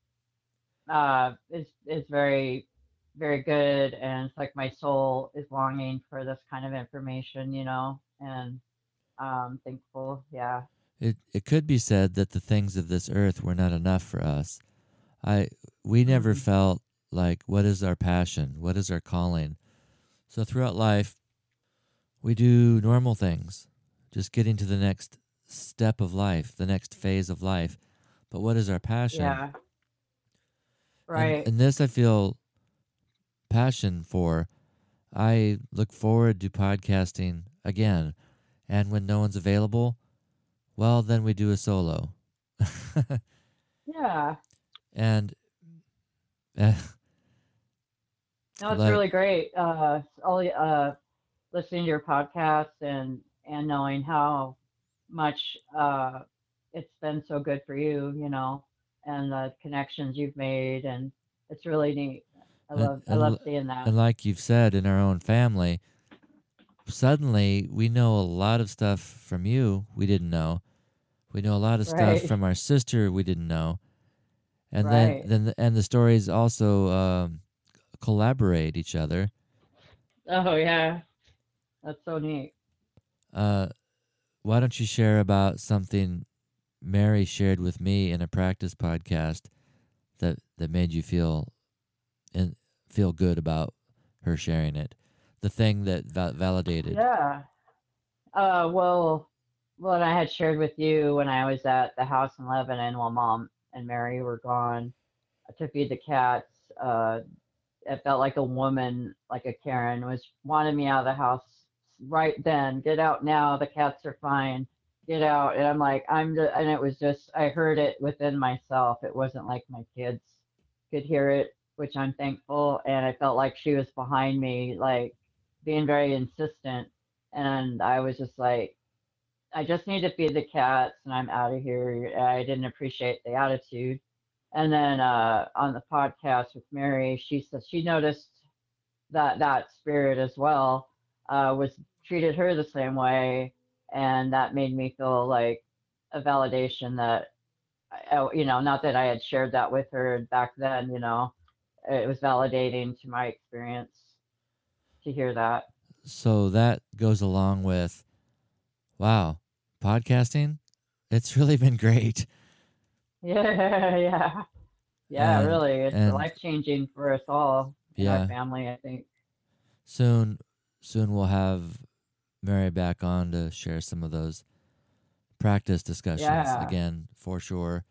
is very, very good, and it's like my soul is longing for this kind of information, and thankful. Yeah. It could be said that the things of this earth were not enough for us. We never felt like, what is our passion? What is our calling? So throughout life, we do normal things, just getting to the next step of life, the next phase of life. But what is our passion? Yeah. Right. And this I feel passion for. I look forward to podcasting again. And when no one's available, well, then we do a solo. Yeah. And no, it's really great. Listening to your podcast and knowing how much it's been so good for you, and the connections you've made, and it's really neat. I love seeing that. And like you've said, in our own family, suddenly we know a lot of stuff from you we didn't know. We know a lot of stuff from our sister we didn't know. And then the stories also collaborate each other. Oh yeah, that's so neat. Uh, why don't you share about something Mary shared with me in a practice podcast that made you and feel good about her sharing it? The thing that validated. Yeah. Well, what I had shared with you when I was at the house in Lebanon while Mom and Mary were gone to feed the cats. It felt like a woman, like a Karen, was wanting me out of the house right then. Get out now. The cats are fine. Get out. And I'm like, and it was just, I heard it within myself. It wasn't like my kids could hear it, which I'm thankful. And I felt like she was behind me, like being very insistent. And I was just like, I just need to feed the cats and I'm out of here. I didn't appreciate the attitude. And then on the podcast with Mary, she said she noticed that spirit as well was treated her the same way, and that made me feel like a validation that not that I had shared that with her back then. It was validating to my experience to hear that. So that goes along with, wow, podcasting, it's really been great. Yeah, yeah, yeah. And Really, it's and life changing for us all in our yeah, family, I think. soon we'll have Mary back on to share some of those practice discussions Yeah, again for sure.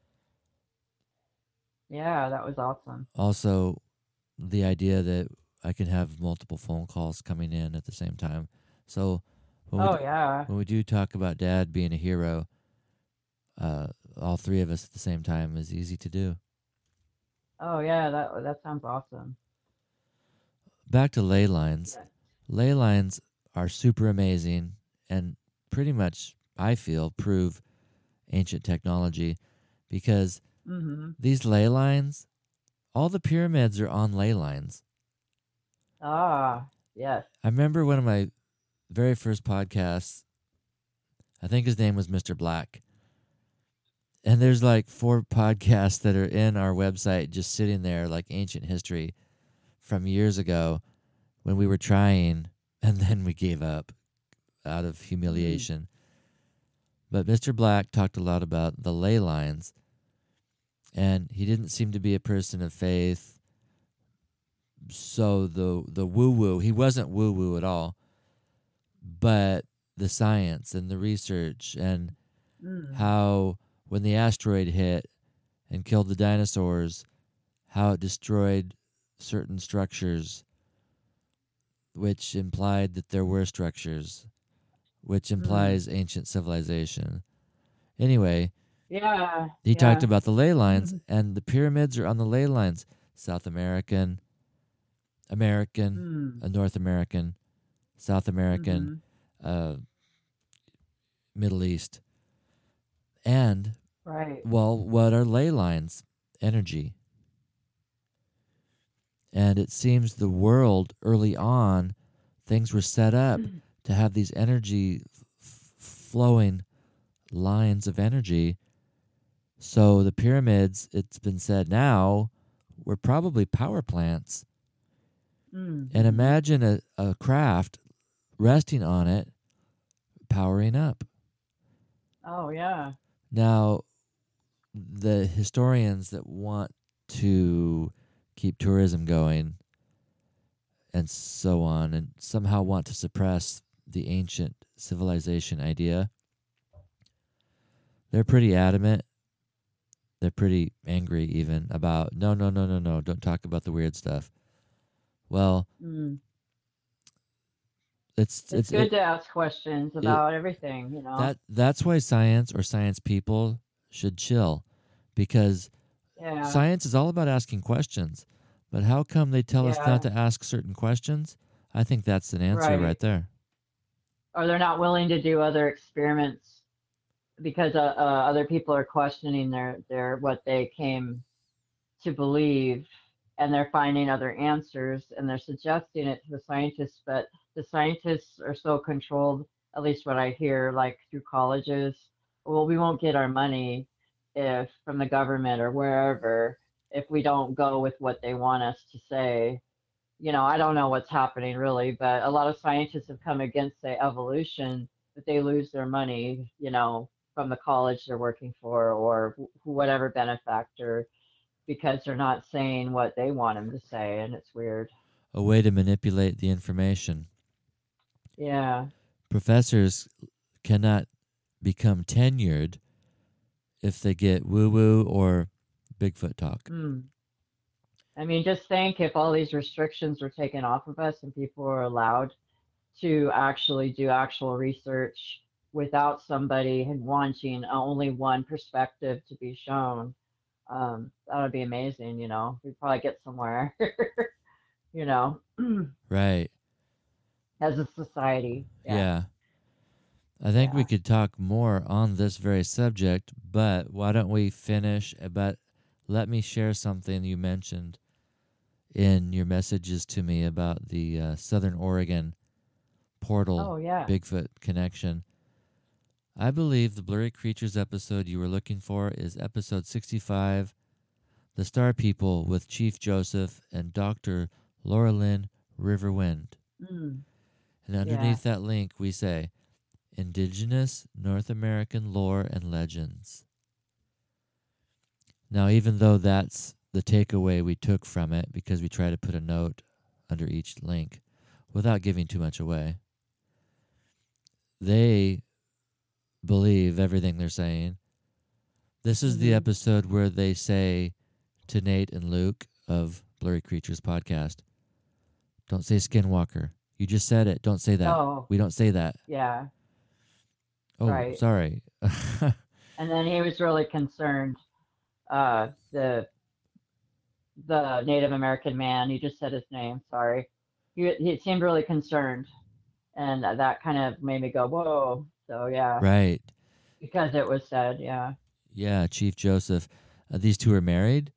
yeah, that was awesome. Also, the idea that I can have multiple phone calls coming in at the same time. So when Oh yeah. when we do talk about Dad being a hero, uh, all three of us at the same time is easy to do. Oh yeah, that sounds awesome. Back to ley lines. Yeah. Ley lines are super amazing and pretty much, I feel, prove ancient technology because Mm-hmm. these ley lines, all the pyramids are on ley lines. Ah, yes. I remember one of my very first podcasts, I think his name was Mr. Black. And there's like 4 podcasts that are in our website just sitting there like ancient history from years ago when we were trying and then we gave up out of Mm. humiliation. But Mr. Black talked a lot about the ley lines, and he didn't seem to be a person of faith. So the woo woo, he wasn't woo woo at all, but the science and the research and Mm. how when the asteroid hit and killed the dinosaurs, how it destroyed certain structures, which implied that there were structures, which Mm. implies ancient civilization. Anyway, Yeah, he talked yeah. about the ley lines, and the pyramids are on the ley lines: South American, American, Mm. North American, South American, Mm-hmm. uh, Middle East. And, Right. well, what are ley lines? Energy. And it seems the world early on, things were set up to have these energy flowing lines of energy. So the pyramids, it's been said now, were probably power plants. And Mm-hmm. imagine a craft resting on it, powering up. Oh yeah. Now, the historians that want to keep tourism going and so on, and somehow want to suppress the ancient civilization idea, they're pretty adamant. They're pretty angry even about no, no, no, no, no, don't talk about the weird stuff. Well, Mm. it's It's it's good it, to ask questions it about everything. that's why science or science people should chill, because Yeah. science is all about asking questions. But how come they tell us not Yeah. to ask certain questions? I think that's an answer right Right. there. Or they're not willing to do other experiments because other people are questioning their what they came to believe, and they're finding other answers and they're suggesting it to the scientists, but the scientists are so controlled, at least what I hear, like through colleges. Well, we won't get our money if from the government or wherever if we don't go with what they want us to say. I don't know what's happening really, but a lot of scientists have come against, say, evolution, but they lose their money, from the college they're working for or whatever benefactor because they're not saying what they want them to say, and it's weird. A way to manipulate the information. Yeah. Professors cannot become tenured if they get woo-woo or Bigfoot talk. I mean, just think if all these restrictions were taken off of us and people were allowed to actually do actual research without somebody wanting only one perspective to be shown. That would be amazing, We'd probably get somewhere, Right. As a society. Yeah. I think we could talk more on this very subject, but why don't we finish? But let me share something you mentioned in your messages to me about the Southern Oregon portal Bigfoot connection. I believe the Blurry Creatures episode you were looking for is episode 65, The Star People with Chief Joseph and Dr. Laura Lynn Riverwind. And underneath that link, we say, Indigenous North American Lore and Legends. Now, even though that's the takeaway we took from it, because we try to put a note under each link without giving too much away, they believe everything they're saying. This is the episode where they say to Nate and Luke of Blurry Creatures podcast, don't say Skinwalker. You just said it. Don't say that. Oh. We don't say that. Yeah. Oh, right. Sorry. And then he was really concerned. The Native American man, he just said his name. Sorry. He seemed really concerned. And that kind of made me go, whoa. So, yeah. Right. Because it was said, yeah. Yeah, Chief Joseph. These two are married.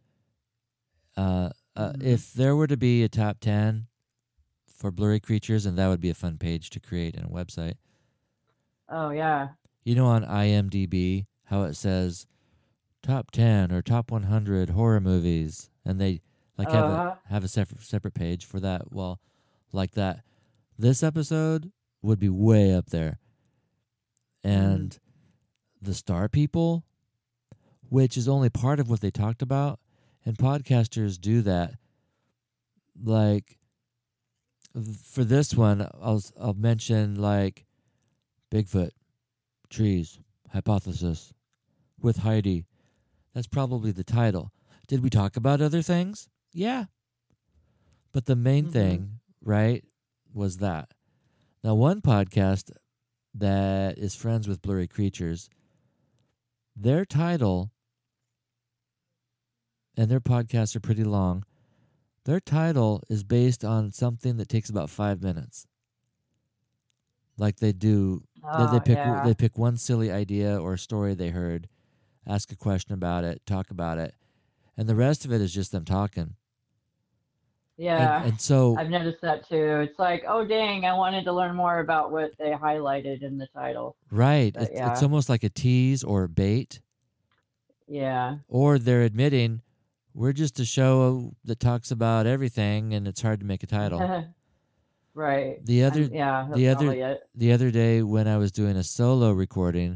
If there were to be a top 10 for Blurry Creatures, and that would be a fun page to create in a website. Oh, yeah. You know on IMDb how it says top 10 or top 100 horror movies, and they have a separate page for that. Well, like that. This episode would be way up there. And the Star People, which is only part of what they talked about, and podcasters do that. Like, for this one, I'll mention like Bigfoot, trees, hypothesis, with Heidi. That's probably the title. Did we talk about other things? Yeah. But the main thing, right, was that. Now, one podcast that is friends with Blurry Creatures, their title, and their podcasts are pretty long, their title is based on something that takes about 5 minutes. Like they do, they pick one silly idea or story they heard, ask a question about it, talk about it, and the rest of it is just them talking. Yeah, and so I've noticed that too. It's like, oh dang, I wanted to learn more about what they highlighted in the title. Right, it's almost like a tease or a bait. Yeah. Or they're admitting we're just a show that talks about everything, and it's hard to make a title. Right. The other day when I was doing a solo recording,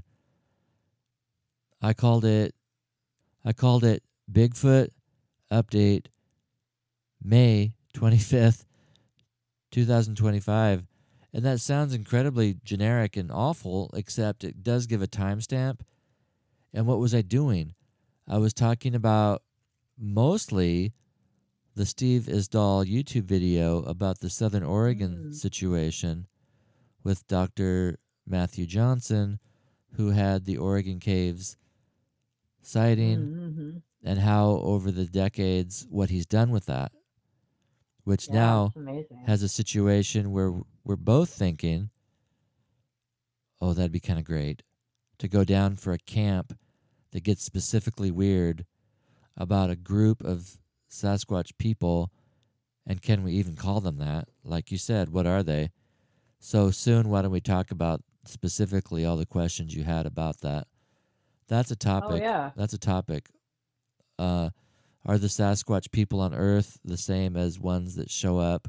I called it Bigfoot Update May 25th, 2025. And that sounds incredibly generic and awful, except it does give a timestamp. And what was I doing? I was talking about mostly the Steve Isdall YouTube video about the Southern Oregon situation with Dr. Matthew Johnson, who had the Oregon Caves sighting, and how over the decades what he's done with that, which now has a situation where we're both thinking, oh, that'd be kind of great to go down for a camp that gets specifically weird about a group of Sasquatch people, and can we even call them that? Like you said, what are they? So soon, why don't we talk about specifically all the questions you had about that? That's a topic. Oh, yeah. That's a topic. Are Are the Sasquatch people on Earth the same as ones that show up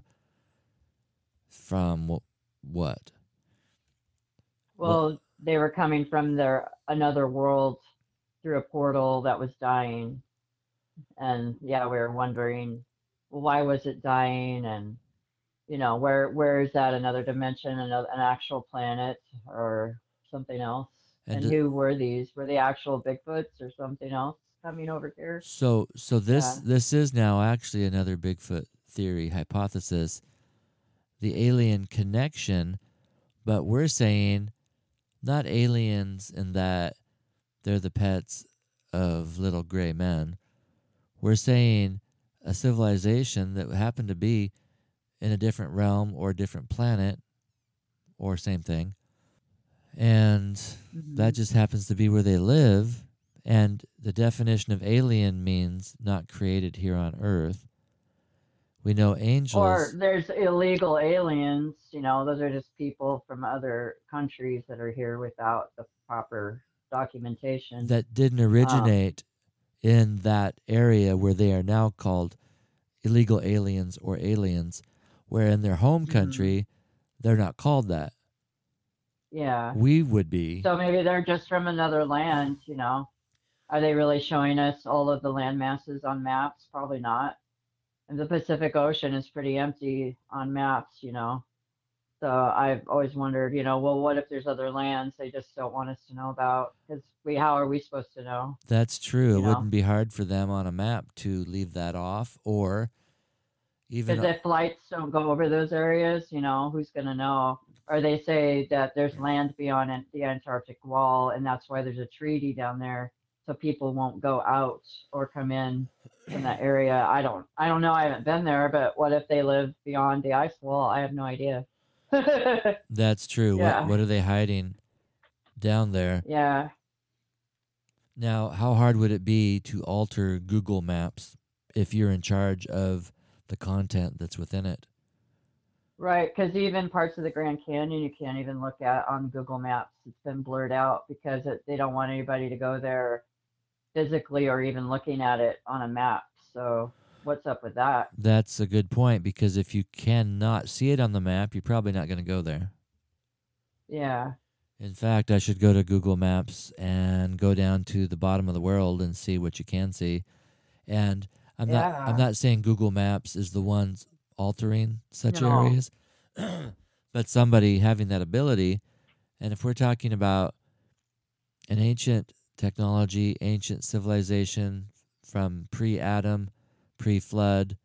from what? Well, they were coming from another world through a portal that was dying. And yeah, we were wondering, well, why was it dying? And where is that, another dimension, an actual planet or something else? And who were these? Were they actual Bigfoots or something else coming over here? So this is now actually another Bigfoot theory hypothesis, the alien connection, but we're saying not aliens in that they're the pets of little gray men. We're saying a civilization that happened to be in a different realm or a different planet or same thing. And that just happens to be where they live. And the definition of alien means not created here on Earth. We know angels. Or there's illegal aliens, those are just people from other countries that are here without the proper documentation. That didn't originate in that area where they are now called illegal aliens or aliens, where in their home country, they're not called that. Yeah. We would be. So maybe they're just from another land, Are they really showing us all of the land masses on maps? Probably not. And the Pacific Ocean is pretty empty on maps, So I've always wondered, well, what if there's other lands they just don't want us to know about? Because how are we supposed to know? That's true. It wouldn't be hard for them on a map to leave that off, or even because if flights don't go over those areas, who's going to know? Or they say that there's land beyond the Antarctic wall, and that's why there's a treaty down there, so people won't go out or come in from that area. I don't know. I haven't been there, but what if they live beyond the ice wall? I have no idea. That's true. Yeah. What are they hiding down there? Yeah. Now, how hard would it be to alter Google Maps if you're in charge of the content that's within it? Right, because even parts of the Grand Canyon you can't even look at on Google Maps. It's been blurred out because they don't want anybody to go there physically or even looking at it on a map. So what's up with that? That's a good point, because if you cannot see it on the map, you're probably not going to go there. Yeah. In fact, I should go to Google Maps and go down to the bottom of the world and see what you can see. And I'm not saying Google Maps is the ones altering such areas, but somebody having that ability. And if we're talking about an ancient technology, ancient civilization from pre-Adam, pre-flood,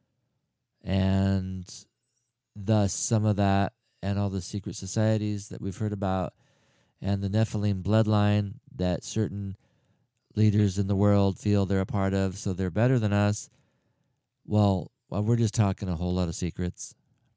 and thus some of that and all the secret societies that we've heard about, and the Nephilim bloodline that certain leaders in the world feel they're a part of, so they're better than us. Well, we're just talking a whole lot of secrets.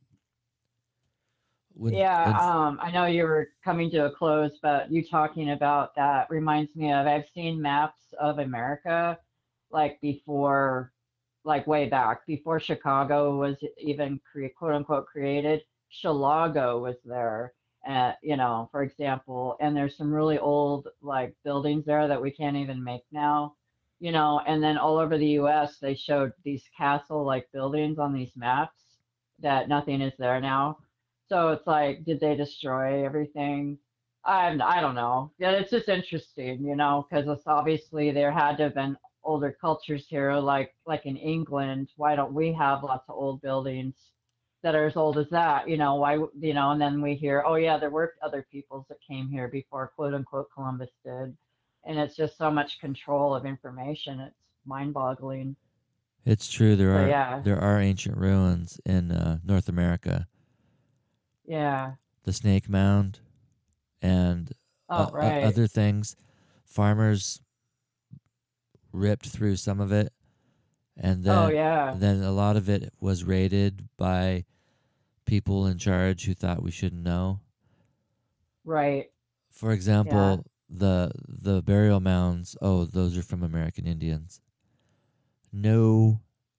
I know you were coming to a close, but you talking about that reminds me of, I've seen maps of America, like before, like way back, before Chicago was even quote unquote created. Chilago was there, for example, and there's some really old like buildings there that we can't even make now. And then all over the US, they showed these castle-like buildings on these maps that nothing is there now. So it's like, did they destroy everything? I don't know. Yeah, it's just interesting, because it's obviously there had to have been older cultures here, like in England. Why don't we have lots of old buildings that are as old as that? Why, and then we hear, oh yeah, there were other peoples that came here before quote unquote Columbus did. And it's just so much control of information. It's mind-boggling. It's true. There are ancient ruins in North America. Yeah. The Snake Mound and other things. Farmers ripped through some of it, and then a lot of it was raided by people in charge who thought we shouldn't know. Right. For example, the burial mounds, those are from American Indians. No.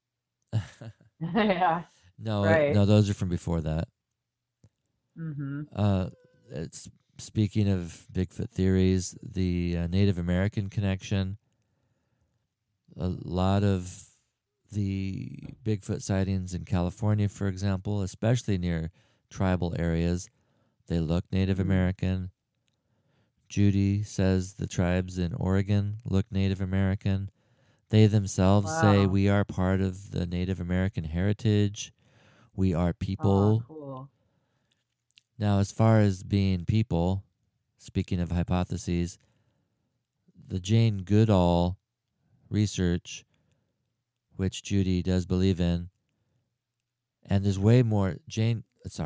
Yeah. No, right. No, those are from before that. Mm-hmm. It's speaking of Bigfoot theories, the Native American connection. a lot of the Bigfoot sightings in California, for example, especially near tribal areas, they look Native American. Judy says the tribes in Oregon look Native American. They themselves say we are part of the Native American heritage. We are people. Oh, cool. Now, as far as being people, speaking of hypotheses, the Jane Goodall research, which Judy does believe in, and there's way more. Jane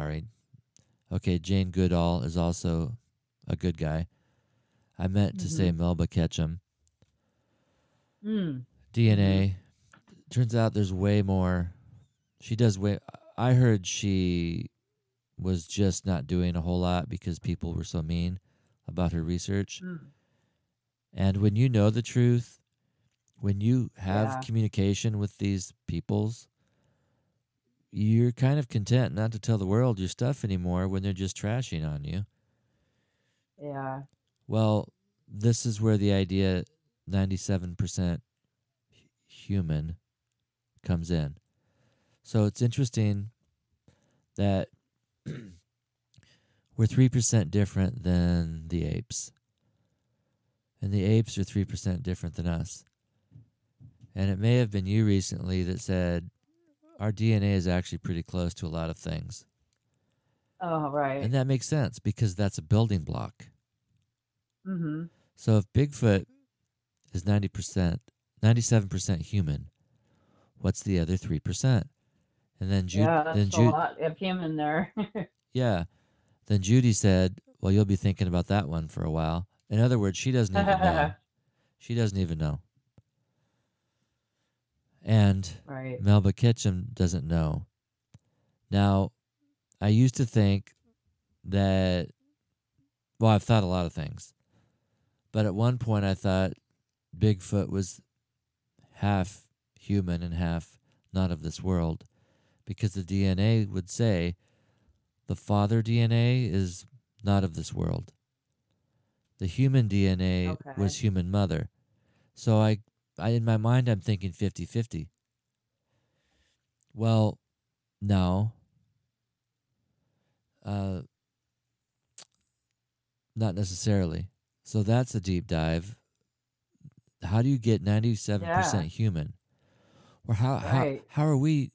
Goodall is also a good guy. I meant to say Melba Ketchum. DNA. Turns out there's way more. She does way. I heard she was just not doing a whole lot because people were so mean about her research. And when you know the truth, when you have communication with these peoples, you're kind of content not to tell the world your stuff anymore when they're just trashing on you. Yeah. Well, this is where the idea 97% human comes in. So it's interesting that we're 3% different than the apes. And the apes are 3% different than us. And it may have been you recently that said our DNA is actually pretty close to a lot of things. Oh, right. And that makes sense because that's a building block. So if Bigfoot is 97% human, what's the other 3%? And then that's a lot of human there. Yeah. Then Judy said, well, you'll be thinking about that one for a while. In other words, she doesn't even know. She doesn't even know. And Melba Ketchum doesn't know. Now, I used to think that, well, I've thought a lot of things. But at one point I thought Bigfoot was half human and half not of this world. Because the DNA would say the father DNA is not of this world. The human DNA was human mother. So I in my mind, I'm thinking 50-50. Well, no. Not necessarily. So that's a deep dive. How do you get 97% human? Or how are we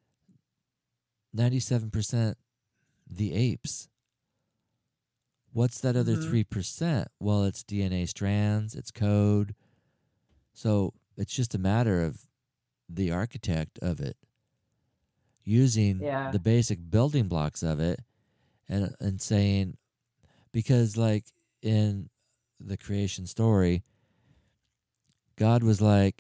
97% the apes? What's that other 3%? Well, it's DNA strands, it's code. So it's just a matter of the architect of it using the basic building blocks of it and saying, because like in the creation story, God was like,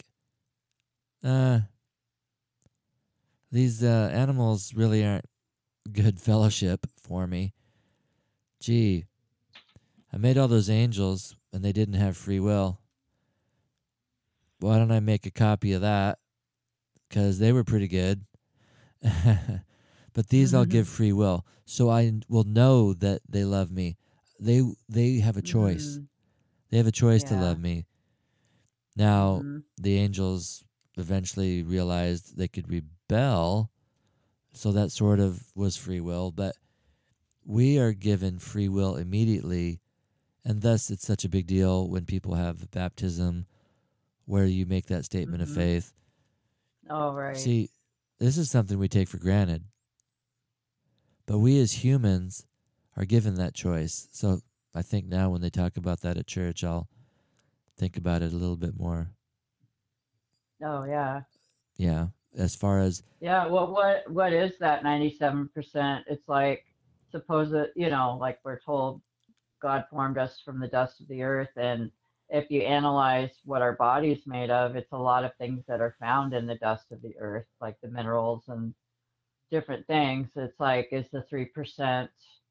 these animals really aren't good fellowship for me. Gee, I made all those angels and they didn't have free will. Why don't I make a copy of that? Because they were pretty good. But these I'll give free will. So I will know that they love me. They have a choice. They have a choice to love me. Now, the angels eventually realized they could rebel. So that sort of was free will. But we are given free will immediately. And thus it's such a big deal when people have baptism where you make that statement of faith. Oh, right. See, this is something we take for granted. But we as humans are given that choice. So I think now when they talk about that at church, I'll think about it a little bit more. Oh, yeah. Yeah, as far as... Yeah, well, what is that 97%? It's like, suppose that, like we're told God formed us from the dust of the earth, and if you analyze what our body's made of, it's a lot of things that are found in the dust of the earth, like the minerals and different things. It's like, is the 3%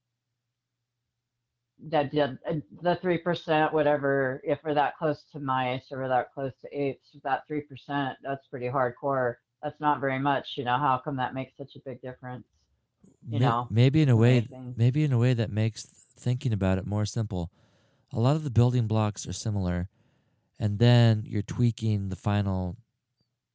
that the 3%, whatever, if we're that close to mice or we're that close to apes, that 3%, that's pretty hardcore. That's not very much. How come that makes such a big difference? Maybe in a way that makes thinking about it more simple. A lot of the building blocks are similar, and then you're tweaking the final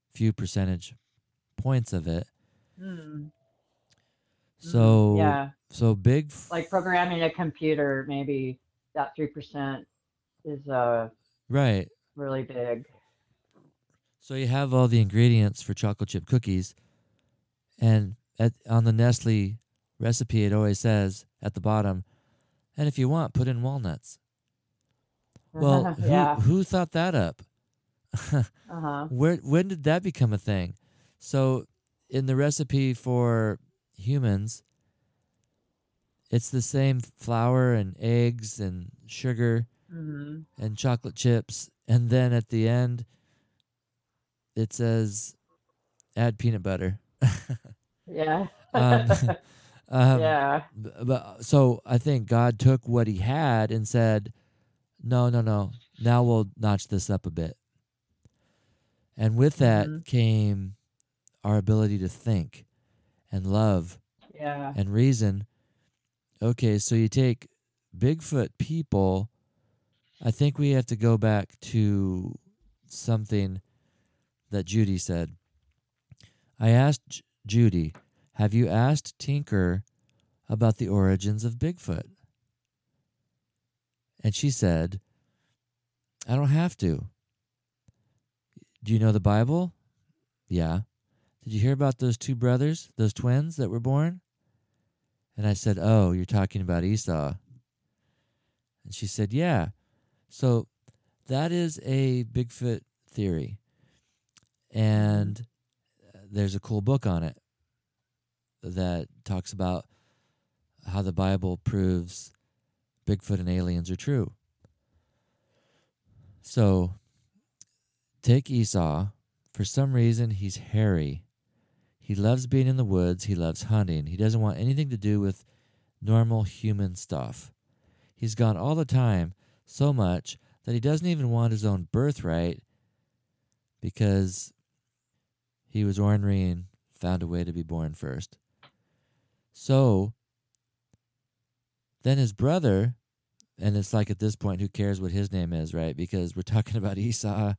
few percentage points of it. Mm. So Yeah. so big Like programming a computer, maybe that 3% is right. really big. So you have all the ingredients for chocolate chip cookies, and on the Nestle recipe it always says at the bottom, and if you want, put in walnuts. Well, Yeah. who thought that up? When did that become a thing? So in the recipe for humans, it's the same flour and eggs and sugar and chocolate chips, and then at the end it says add peanut butter. Yeah. um, Yeah. but so I think God took what he had and said, no, now we'll notch this up a bit. And with that came our ability to think and love and reason. Okay, so you take Bigfoot people, I think we have to go back to something that Judy said. I asked Judy, have you asked Tinker about the origins of Bigfoot? And she said, I don't have to. Do you know the Bible? Yeah. Did you hear about those two brothers, those twins that were born? And I said, oh, you're talking about Esau. And she said, yeah. So that is a Bigfoot theory. And there's a cool book on it that talks about how the Bible proves Bigfoot and aliens are true. So take Esau. For some reason, he's hairy. He loves being in the woods. He loves hunting. He doesn't want anything to do with normal human stuff. He's gone all the time, so much that he doesn't even want his own birthright because he was ornery and found a way to be born first. So then his brother, and it's like at this point, who cares what his name is, right? Because we're talking about Esau.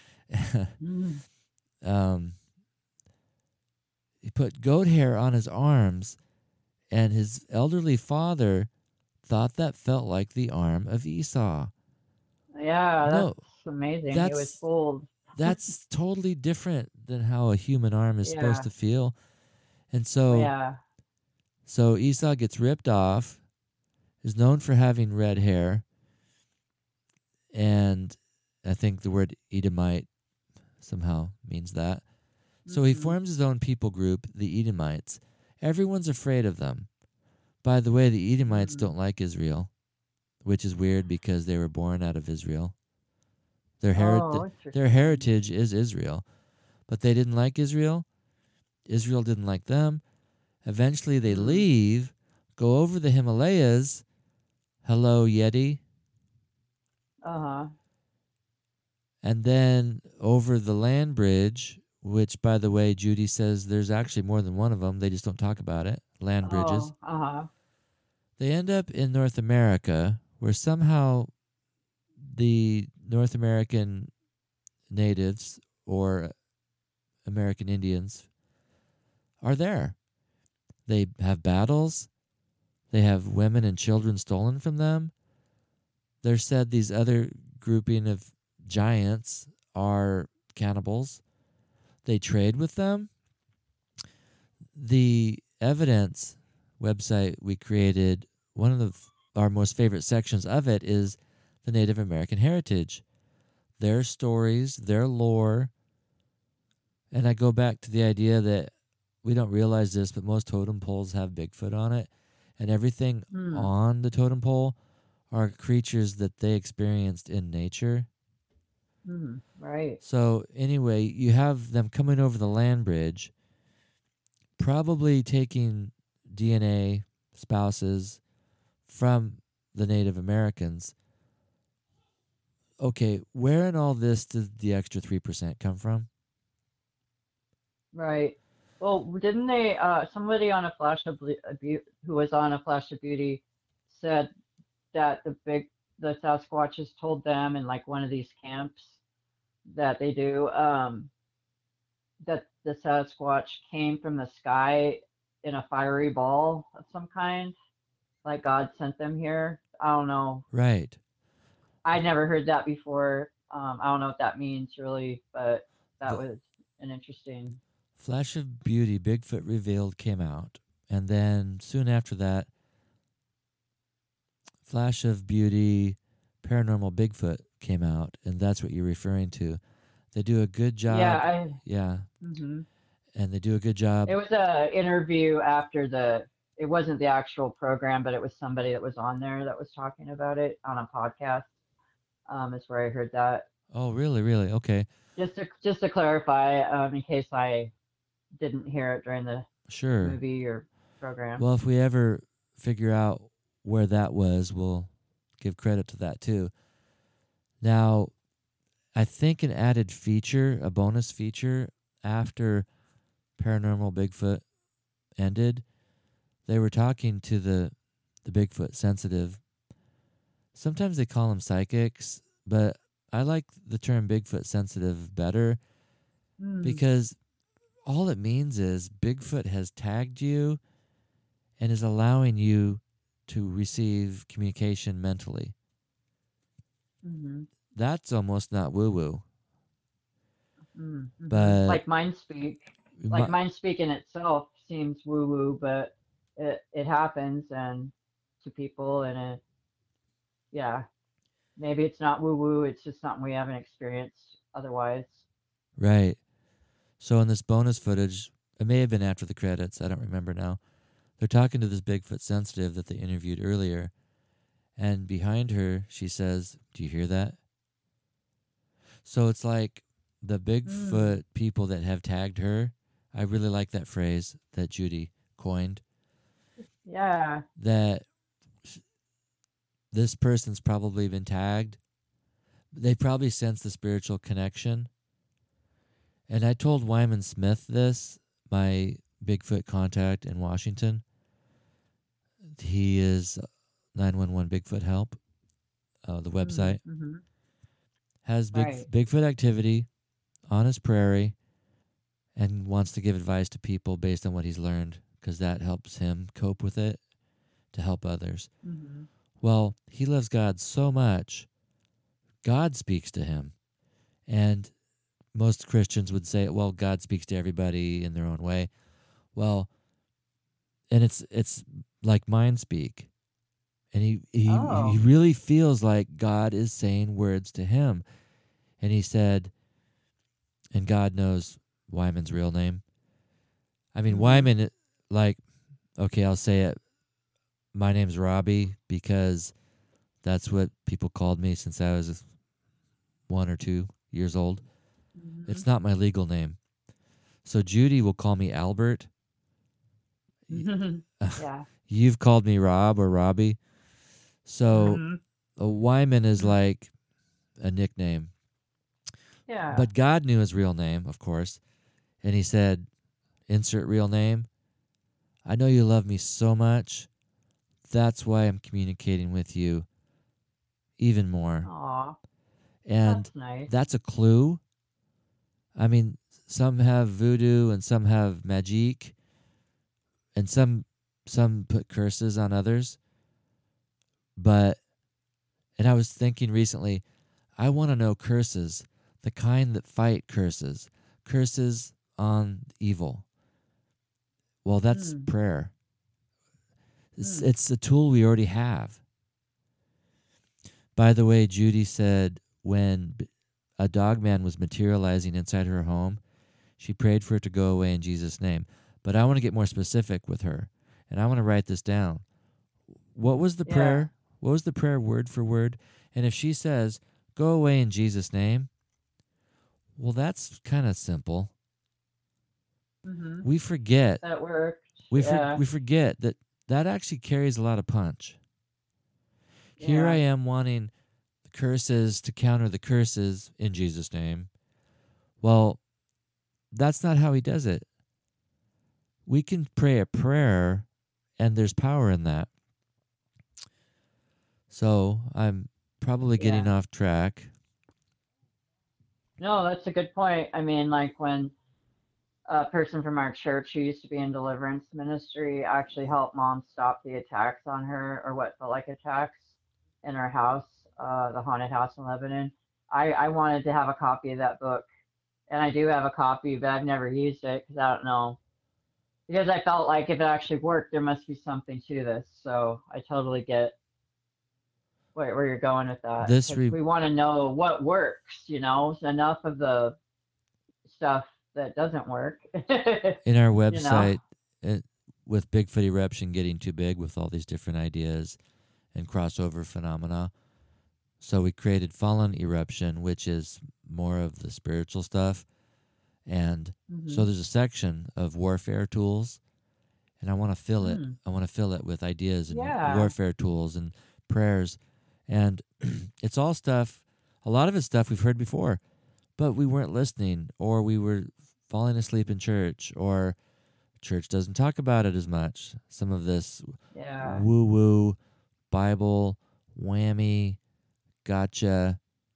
He put goat hair on his arms, and his elderly father thought that felt like the arm of Esau. Yeah, No, that's amazing. He was fooled. That's totally different than how a human arm is supposed to feel. And so, so Esau gets ripped off, is known for having red hair, and I think the word Edomite somehow means that. So he forms his own people group, the Edomites. Everyone's afraid of them. By the way, the Edomites don't like Israel, which is weird because they were born out of Israel. Their heritage is Israel, but they didn't like Israel. Israel didn't like them. Eventually they leave, go over the Himalayas. Hello, Yeti. And then over the land bridge, which, by the way, Judy says there's actually more than one of them. They just don't talk about it. Land bridges. They end up in North America, where somehow the North American natives or American Indians are there. They have battles. They have women and children stolen from them. There's said these other grouping of giants are cannibals. They trade with them. The evidence website we created, one of our most favorite sections of it is the Native American heritage, their stories, their lore. And I go back to the idea that we don't realize this, but most totem poles have Bigfoot on it, and everything on the totem pole are creatures that they experienced in nature. Right. So anyway, you have them coming over the land bridge, probably taking DNA spouses from the Native Americans. Okay, where in all this did the extra 3% come from? Right. Well, didn't they? Somebody on a Flash of who was on a Flash of Beauty said that the Sasquatches told them in like one of these camps that they do, that the Sasquatch came from the sky in a fiery ball of some kind, like God sent them here. I don't know. Right. I never heard that before. I don't know what that means really, but that The was an interesting. Flash of Beauty, Bigfoot Revealed came out. And then soon after that, Flash of Beauty, Paranormal Bigfoot came out. And that's what you're referring to. They do a good Yeah, job. I. Yeah. Hmm. And they do a good job. It was a interview after the. It wasn't the actual program, but it was somebody that was on there that was talking about it on a podcast. Is where I heard that. Oh, really? Really? Okay. Just to clarify, in case I didn't hear it during the Sure. movie or program. Well, if we ever figure out where that was, we'll give credit to that too. Now, I think an added feature, a bonus feature after Paranormal Bigfoot ended, they were talking to the Bigfoot sensitive. Sometimes they call them psychics, but I like the term Bigfoot sensitive better because all it means is Bigfoot has tagged you and is allowing you to receive communication mentally. Mm-hmm. That's almost not woo-woo. Mm-hmm. But like mind speak. Like mind speak in itself seems woo-woo, but it happens and to people, and yeah, maybe it's not woo-woo, it's just something we haven't experienced otherwise. Right. So in this bonus footage, it may have been after the credits, I don't remember now. They're talking to this Bigfoot sensitive that they interviewed earlier, and behind her, she says, "Do you hear that?" So it's like the Bigfoot people that have tagged her. I really like that phrase that Judy coined. Yeah. That this person's probably been tagged. They probably sense the spiritual connection. And I told Wyman Smith this, my Bigfoot contact in Washington. He is 911 Bigfoot Help. The website has Bigfoot activity on his prairie and wants to give advice to people based on what he's learned because that helps him cope with it to help others. Well, he loves God so much, God speaks to him. And most Christians would say, well, God speaks to everybody in their own way. Well, and it's like mind speak. And he really feels like God is saying words to him. And he said, and God knows Wyman's real name. I mean, Wyman, like, okay, I'll say it. My name's Robbie because that's what people called me since I was 1 or 2 years old. It's not my legal name. So Judy will call me Albert. Yeah. You've called me Rob or Robbie. So Wyman is like a nickname. Yeah. But God knew his real name, of course. And he said, insert real name. I know you love me so much. That's why I'm communicating with you even more. Aw. And that's nice. That's a clue. I mean, some have voodoo and some have magic. And some put curses on others. But, and I was thinking recently, I want to know curses, the kind that fight curses on evil. Well, that's prayer. It's a tool we already have. By the way, Judy said when a dog man was materializing inside her home, she prayed for it to go away in Jesus' name. But I want to get more specific with her, and I want to write this down. What was the prayer? What was the prayer word for word? And if she says, go away in Jesus' name, well, that's kind of simple. We forget. That worked. We forget that actually carries a lot of punch. Here I am wanting the curses to counter the curses in Jesus' name. Well, that's not how he does it. We can pray a prayer, and there's power in that. So I'm probably getting off track. No, that's a good point. I mean, like when a person from our church who used to be in deliverance ministry actually helped mom stop the attacks on her, or what felt like attacks in her house, the haunted house in Lebanon. I wanted to have a copy of that book, and I do have a copy, but I've never used it because I don't know. Because I felt like if it actually worked, there must be something to this. So I totally get where you're going with that. This Because we want to know what works, enough of the stuff that doesn't work. in our website, with Bigfoot Eruption getting too big with all these different ideas and crossover phenomena, so we created Fallen Eruption, which is more of the spiritual stuff. And so there's a section of warfare tools, and I want to fill it. I want to fill it with ideas and warfare tools and prayers. And it's all stuff, a lot of it's stuff we've heard before, but we weren't listening, or we were falling asleep in church, or church doesn't talk about it as much. Some of this woo-woo, Bible, whammy, gotcha,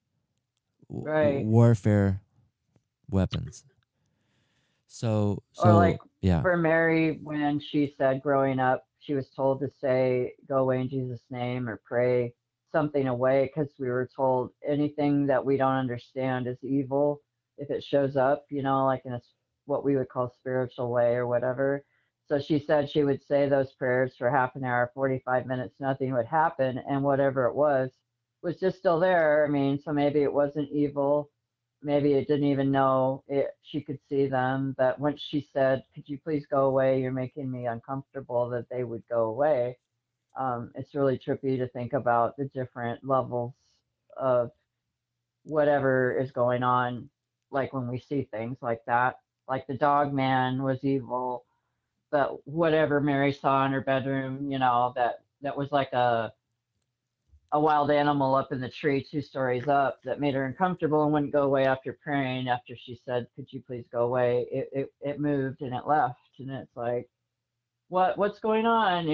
warfare weapons. So like for Mary, when she said growing up, she was told to say, go away in Jesus' name, or pray something away, because we were told anything that we don't understand is evil if it shows up, like in what we would call spiritual way or whatever. So she said she would say those prayers for half an hour, 45 minutes, nothing would happen, and whatever it was just still there. I mean, so maybe it wasn't evil. Maybe it didn't even know it. She could see them, but once she said, could you please go away, you're making me uncomfortable, that they would go away. It's really trippy to think about the different levels of whatever is going on, like when we see things like that. Like the dog man was evil, but whatever Mary saw in her bedroom, that was like a wild animal up in the tree 2 stories up that made her uncomfortable and wouldn't go away after praying. After she said, could you please go away, it moved and it left. And it's like, what's going on,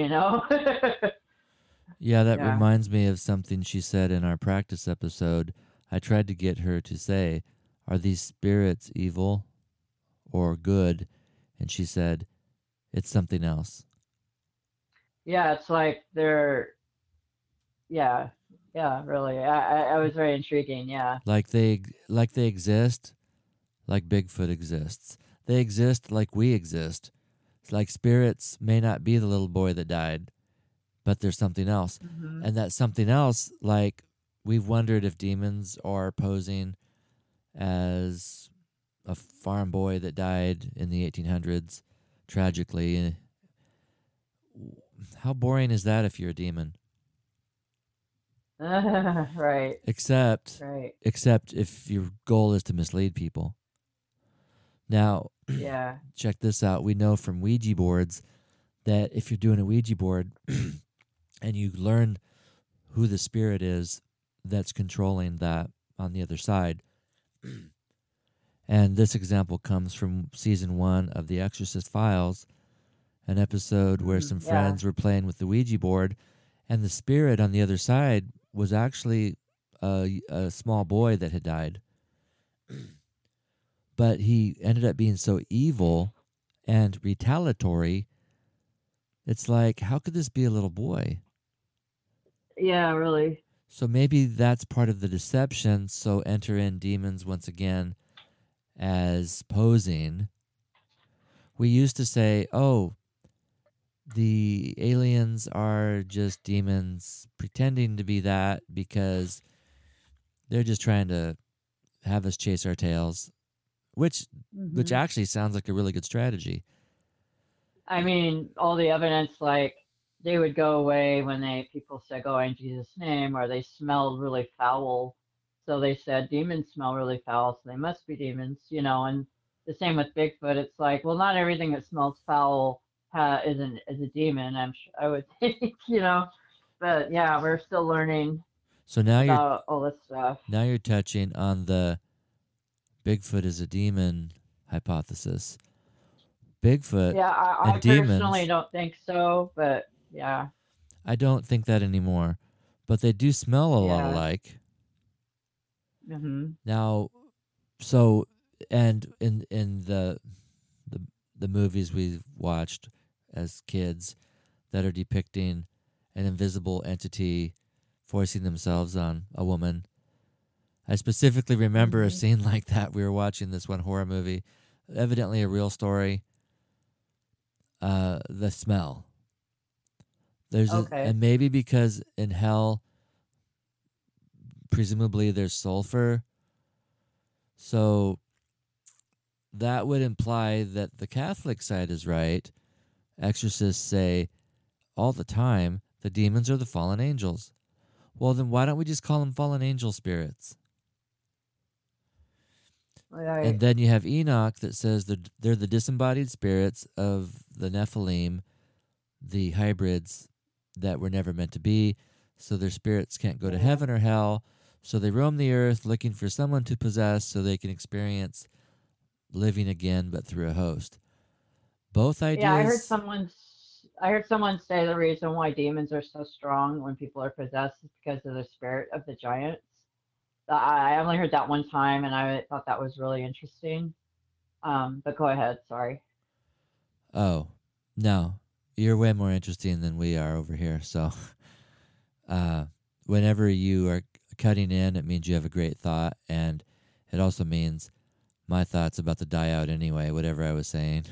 Yeah, that reminds me of something she said in our practice episode. I tried to get her to say, are these spirits evil or good? And she said, it's something else. Yeah, it's like they're, really. I was very intriguing, Like they exist, like Bigfoot exists. They exist like we exist. It's like spirits may not be the little boy that died, but there's something else. And that something else, like we've wondered if demons are posing as a farm boy that died in the 1800s tragically. How boring is that if you're a demon? Right. Except if your goal is to mislead people. Now, check this out. We know from Ouija boards that if you're doing a Ouija board and you learn who the spirit is that's controlling that on the other side, and this example comes from season 1 of The Exorcist Files, an episode where some friends were playing with the Ouija board, and the spirit on the other side was actually a small boy that had died. But he ended up being so evil and retaliatory. It's like, how could this be a little boy? Yeah, really. So maybe that's part of the deception. So enter in demons once again as posing. We used to say, oh, the aliens are just demons pretending to be that because they're just trying to have us chase our tails, which actually sounds like a really good strategy. I mean, all the evidence, like they would go away when people said go in Jesus' name, or they smelled really foul. So they said demons smell really foul, so they must be demons, and the same with Bigfoot. It's like, well, not everything that smells foul is a demon. I would think, but yeah, we're still learning. So now about all this stuff. Now you're touching on the Bigfoot is a demon hypothesis. Bigfoot, I personally don't think so, but yeah. I don't think that anymore, but they do smell a lot alike. Now, so, and in the the movies we've watched as kids that are depicting an invisible entity forcing themselves on a woman. I specifically remember a scene like that. We were watching this one horror movie, evidently a real story. The smell. And maybe because in hell, presumably there's sulfur. So that would imply that the Catholic side is right. Exorcists say all the time the demons are the fallen angels. Well, then why don't we just call them fallen angel spirits? Right. And then you have Enoch that says they're the disembodied spirits of the Nephilim, the hybrids that were never meant to be, so their spirits can't go to heaven or hell, so they roam the earth looking for someone to possess so they can experience living again, but through a host. Both ideas... Yeah, I heard someone say the reason why demons are so strong when people are possessed is because of the spirit of the giants. I only heard that one time, and I thought that was really interesting. But go ahead, sorry. Oh, no. You're way more interesting than we are over here. So whenever you are cutting in, it means you have a great thought, and it also means my thought's about to die out anyway, whatever I was saying.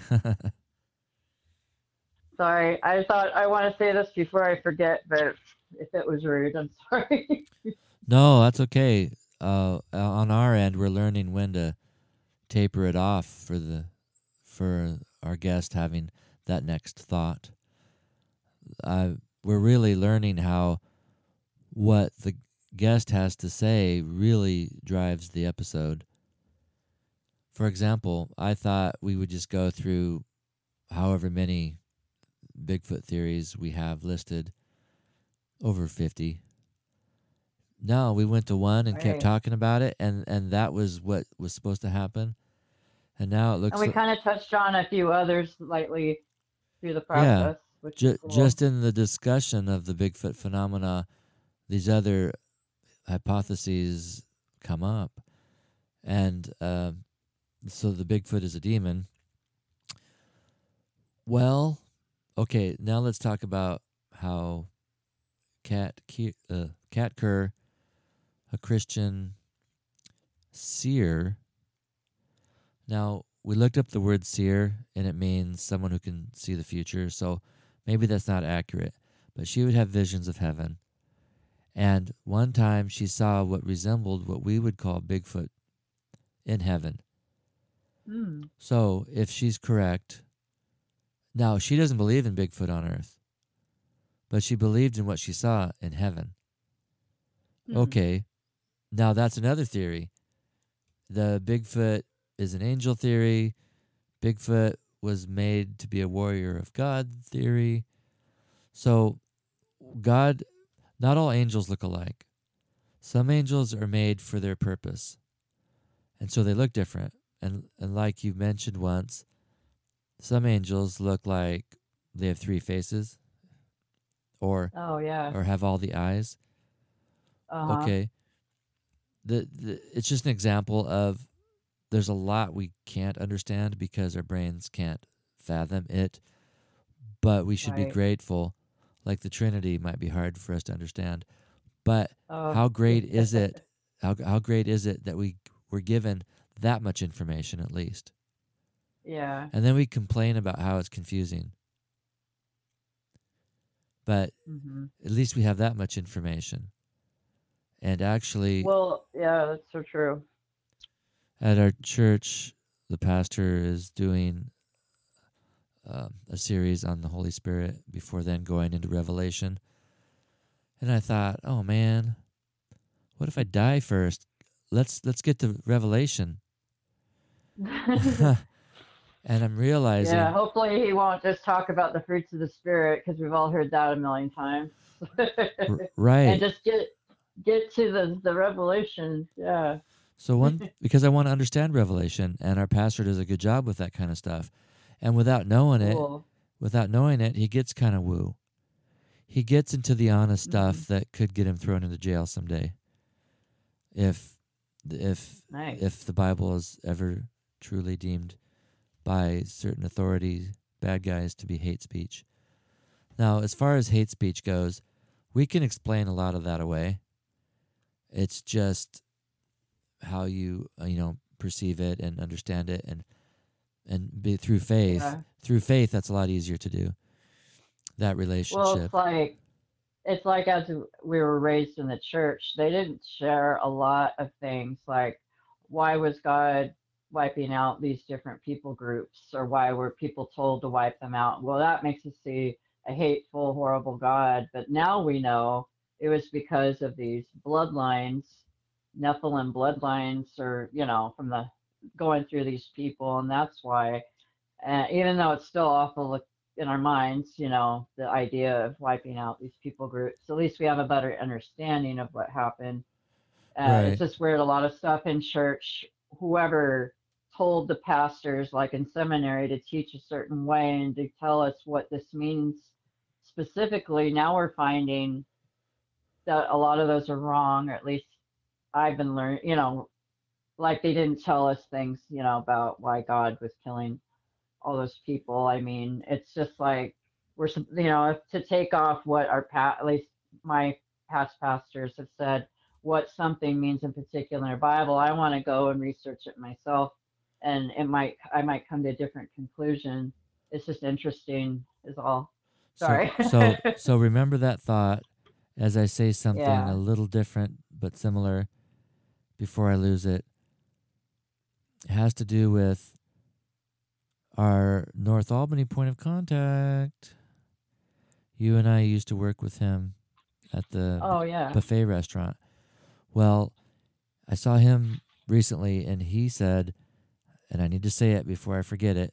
Sorry, I thought I want to say this before I forget, but if it was rude, I'm sorry. No, that's okay. On our end, we're learning when to taper it off for our guest having that next thought. We're really learning how what the guest has to say really drives the episode. For example, I thought we would just go through however many Bigfoot theories we have listed, over 50. No, we went to one and kept talking about it, and that was what was supposed to happen. And now it looks and we kind of touched on a few others lightly through the process. Which is cool. Just in the discussion of the Bigfoot phenomena, these other hypotheses come up. And so the Bigfoot is a demon. Well, okay, now let's talk about how Kat Kerr, a Christian seer. Now, we looked up the word seer, and it means someone who can see the future, so maybe that's not accurate. But she would have visions of heaven. And one time she saw what resembled what we would call Bigfoot in heaven. So if she's correct, now she doesn't believe in Bigfoot on earth, but she believed in what she saw in heaven. Okay, now that's another theory. The Bigfoot is an angel theory. Bigfoot was made to be a warrior of God theory. So God, not all angels look alike. Some angels are made for their purpose, and so they look different. And like you mentioned once, some angels look like they have 3 faces, or have all the eyes. Okay, it's just an example of there's a lot we can't understand because our brains can't fathom it, but we should be grateful. Like the Trinity might be hard for us to understand, but how great is it? How great is it that we were given that much information at least? Yeah. And then we complain about how it's confusing. But at least we have that much information. And actually... Well, yeah, that's so true. At our church, the pastor is doing a series on the Holy Spirit before then going into Revelation. And I thought, oh man, what if I die first? Let's get to Revelation. And I'm realizing... Yeah, hopefully he won't just talk about the fruits of the Spirit, because we've all heard that a million times. Right. And just get to the Revelation, yeah. So because I want to understand Revelation, and our pastor does a good job with that kind of stuff. And without knowing it, he gets kind of woo. He gets into the honest stuff that could get him thrown into jail someday. If the Bible is ever truly deemed by certain authority bad guys to be hate speech. Now, as far as hate speech goes, we can explain a lot of that away. It's just how you perceive it and understand it, and be through faith. Yeah. Through faith, that's a lot easier to do. That relationship. Well, it's like as we were raised in the church, they didn't share a lot of things like why was God wiping out these different people groups, or why were people told to wipe them out? Well, that makes us see a hateful, horrible God. But now we know it was because of these bloodlines, Nephilim bloodlines, or from the going through these people, and that's why. Even though it's still awful in our minds, the idea of wiping out these people groups, at least we have a better understanding of what happened. Right. It's just weird. A lot of stuff in church, whoever told the pastors, like in seminary, to teach a certain way and to tell us what this means specifically, now we're finding that a lot of those are wrong, or at least I've been learning, like they didn't tell us things, about why God was killing all those people. I mean, it's just like we're, to take off what at least my past pastors have said, what something means in particular in the Bible. I want to go and research it myself, and I might come to a different conclusion. It's just interesting, is all. Sorry. So remember that thought as I say something Yeah. a little different but similar before I lose it. It has to do with our North Albany point of contact. You and I used to work with him at the buffet restaurant. Well, I saw him recently, and he said, and I need to say it before I forget it,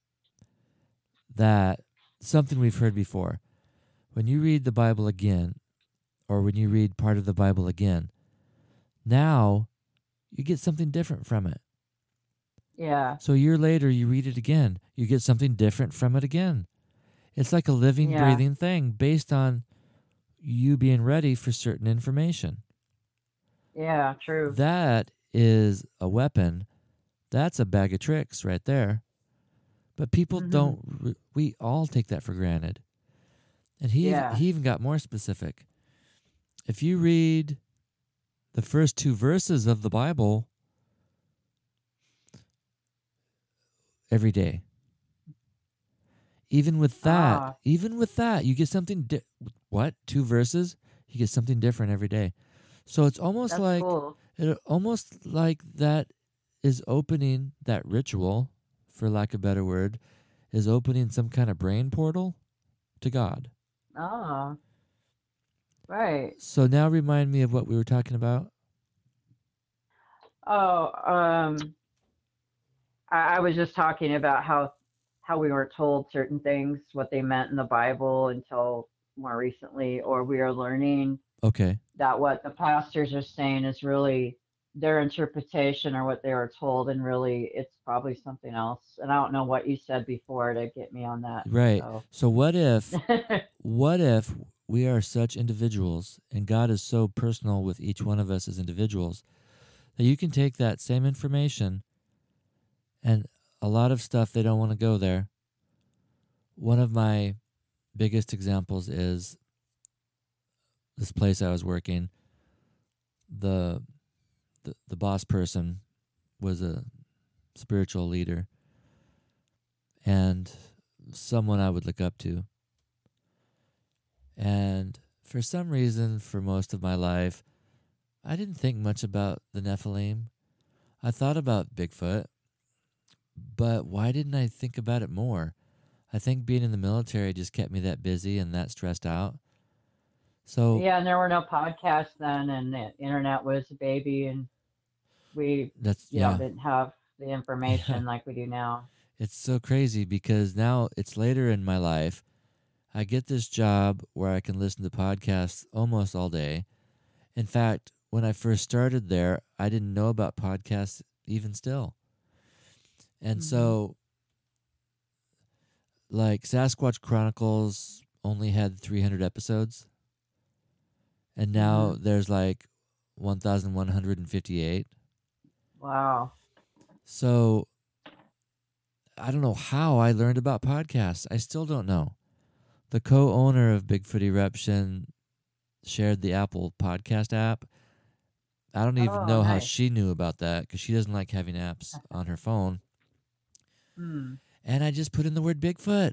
that something we've heard before. When you read the Bible again, or when you read part of the Bible again, now you get something different from it. Yeah. So a year later, you read it again. You get something different from it again. It's like a living, breathing thing based on you being ready for certain information. Yeah, true. That is a weapon. That's a bag of tricks right there. But people don't, we all take that for granted. And he even got more specific. If you read the first 2 verses of the Bible every day, even with that, you get something. What? 2 verses? You get something different every day. So it's almost cool. Almost like that is opening that ritual, for lack of a better word, is opening some kind of brain portal to God. Oh, right. So now remind me of what we were talking about. Oh, I was just talking about how we were told certain things, what they meant in the Bible until more recently, or we are learning that what the pastors are saying is really their interpretation or what they were told, and really it's probably something else. And I don't know what you said before to get me on that. Right. So what if we are such individuals, and God is so personal with each one of us as individuals, that you can take that same information, and a lot of stuff, they don't want to go there. One of my biggest examples is this place I was working. The boss person was a spiritual leader and someone I would look up to. And for some reason, for most of my life, I didn't think much about the Nephilim. I thought about Bigfoot, but why didn't I think about it more? I think being in the military just kept me that busy and that stressed out. So yeah, and there were no podcasts then, and the internet was a baby, and we didn't have the information like we do now. It's so crazy because now it's later in my life. I get this job where I can listen to podcasts almost all day. In fact, when I first started there, I didn't know about podcasts even still. And so, like, Sasquatch Chronicles only had 300 episodes. And now there's like 1,158. Wow. So I don't know how I learned about podcasts. I still don't know. The co-owner of Bigfoot Eruption shared the Apple Podcast app. I don't even Oh, know how nice. she knew about that because she doesn't like having apps on her phone. Hmm. And I just put in the word Bigfoot.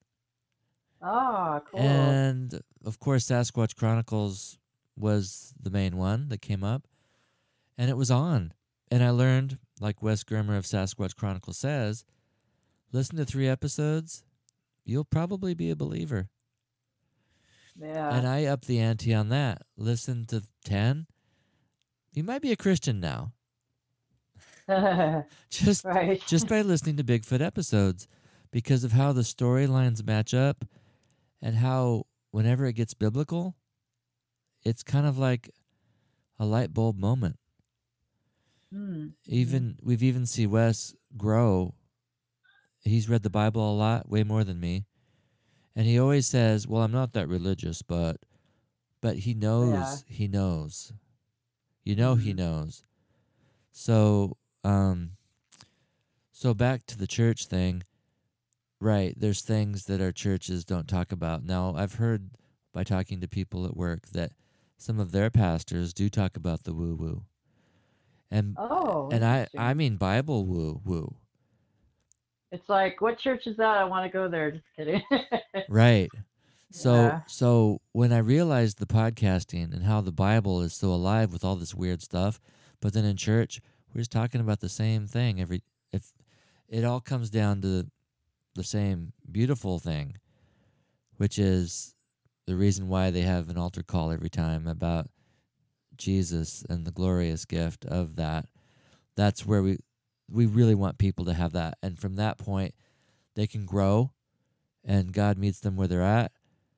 Oh, cool. And, of course, Sasquatch Chronicles was the main one that came up. And it was on. And I learned, like Wes Germer of Sasquatch Chronicles says, listen to 3 episodes, you'll probably be a believer. Yeah. And I upped the ante on that. Listen to 10, you might be a Christian now. Just Right. just by listening to Bigfoot episodes, because of how the storylines match up and how whenever it gets biblical, it's kind of like a light bulb moment. We've even seen Wes grow. He's read the Bible a lot, way more than me. And he always says, well, I'm not that religious, but he knows, Yeah. he knows. You know he knows. So so back to the church thing. Right, there's things that our churches don't talk about. Now, I've heard by talking to people at work that some of their pastors do talk about the woo-woo. And I mean Bible woo-woo. It's like, what church is that? I want to go there. Just kidding. Right. Yeah. So when I realized the podcasting and how the Bible is so alive with all this weird stuff, but then in church we're just talking about the same thing if it all comes down to the same beautiful thing, which is the reason why they have an altar call every time about Jesus and the glorious gift of that. That's where we really want people to have that, and from that point they can grow and God meets them where they're at.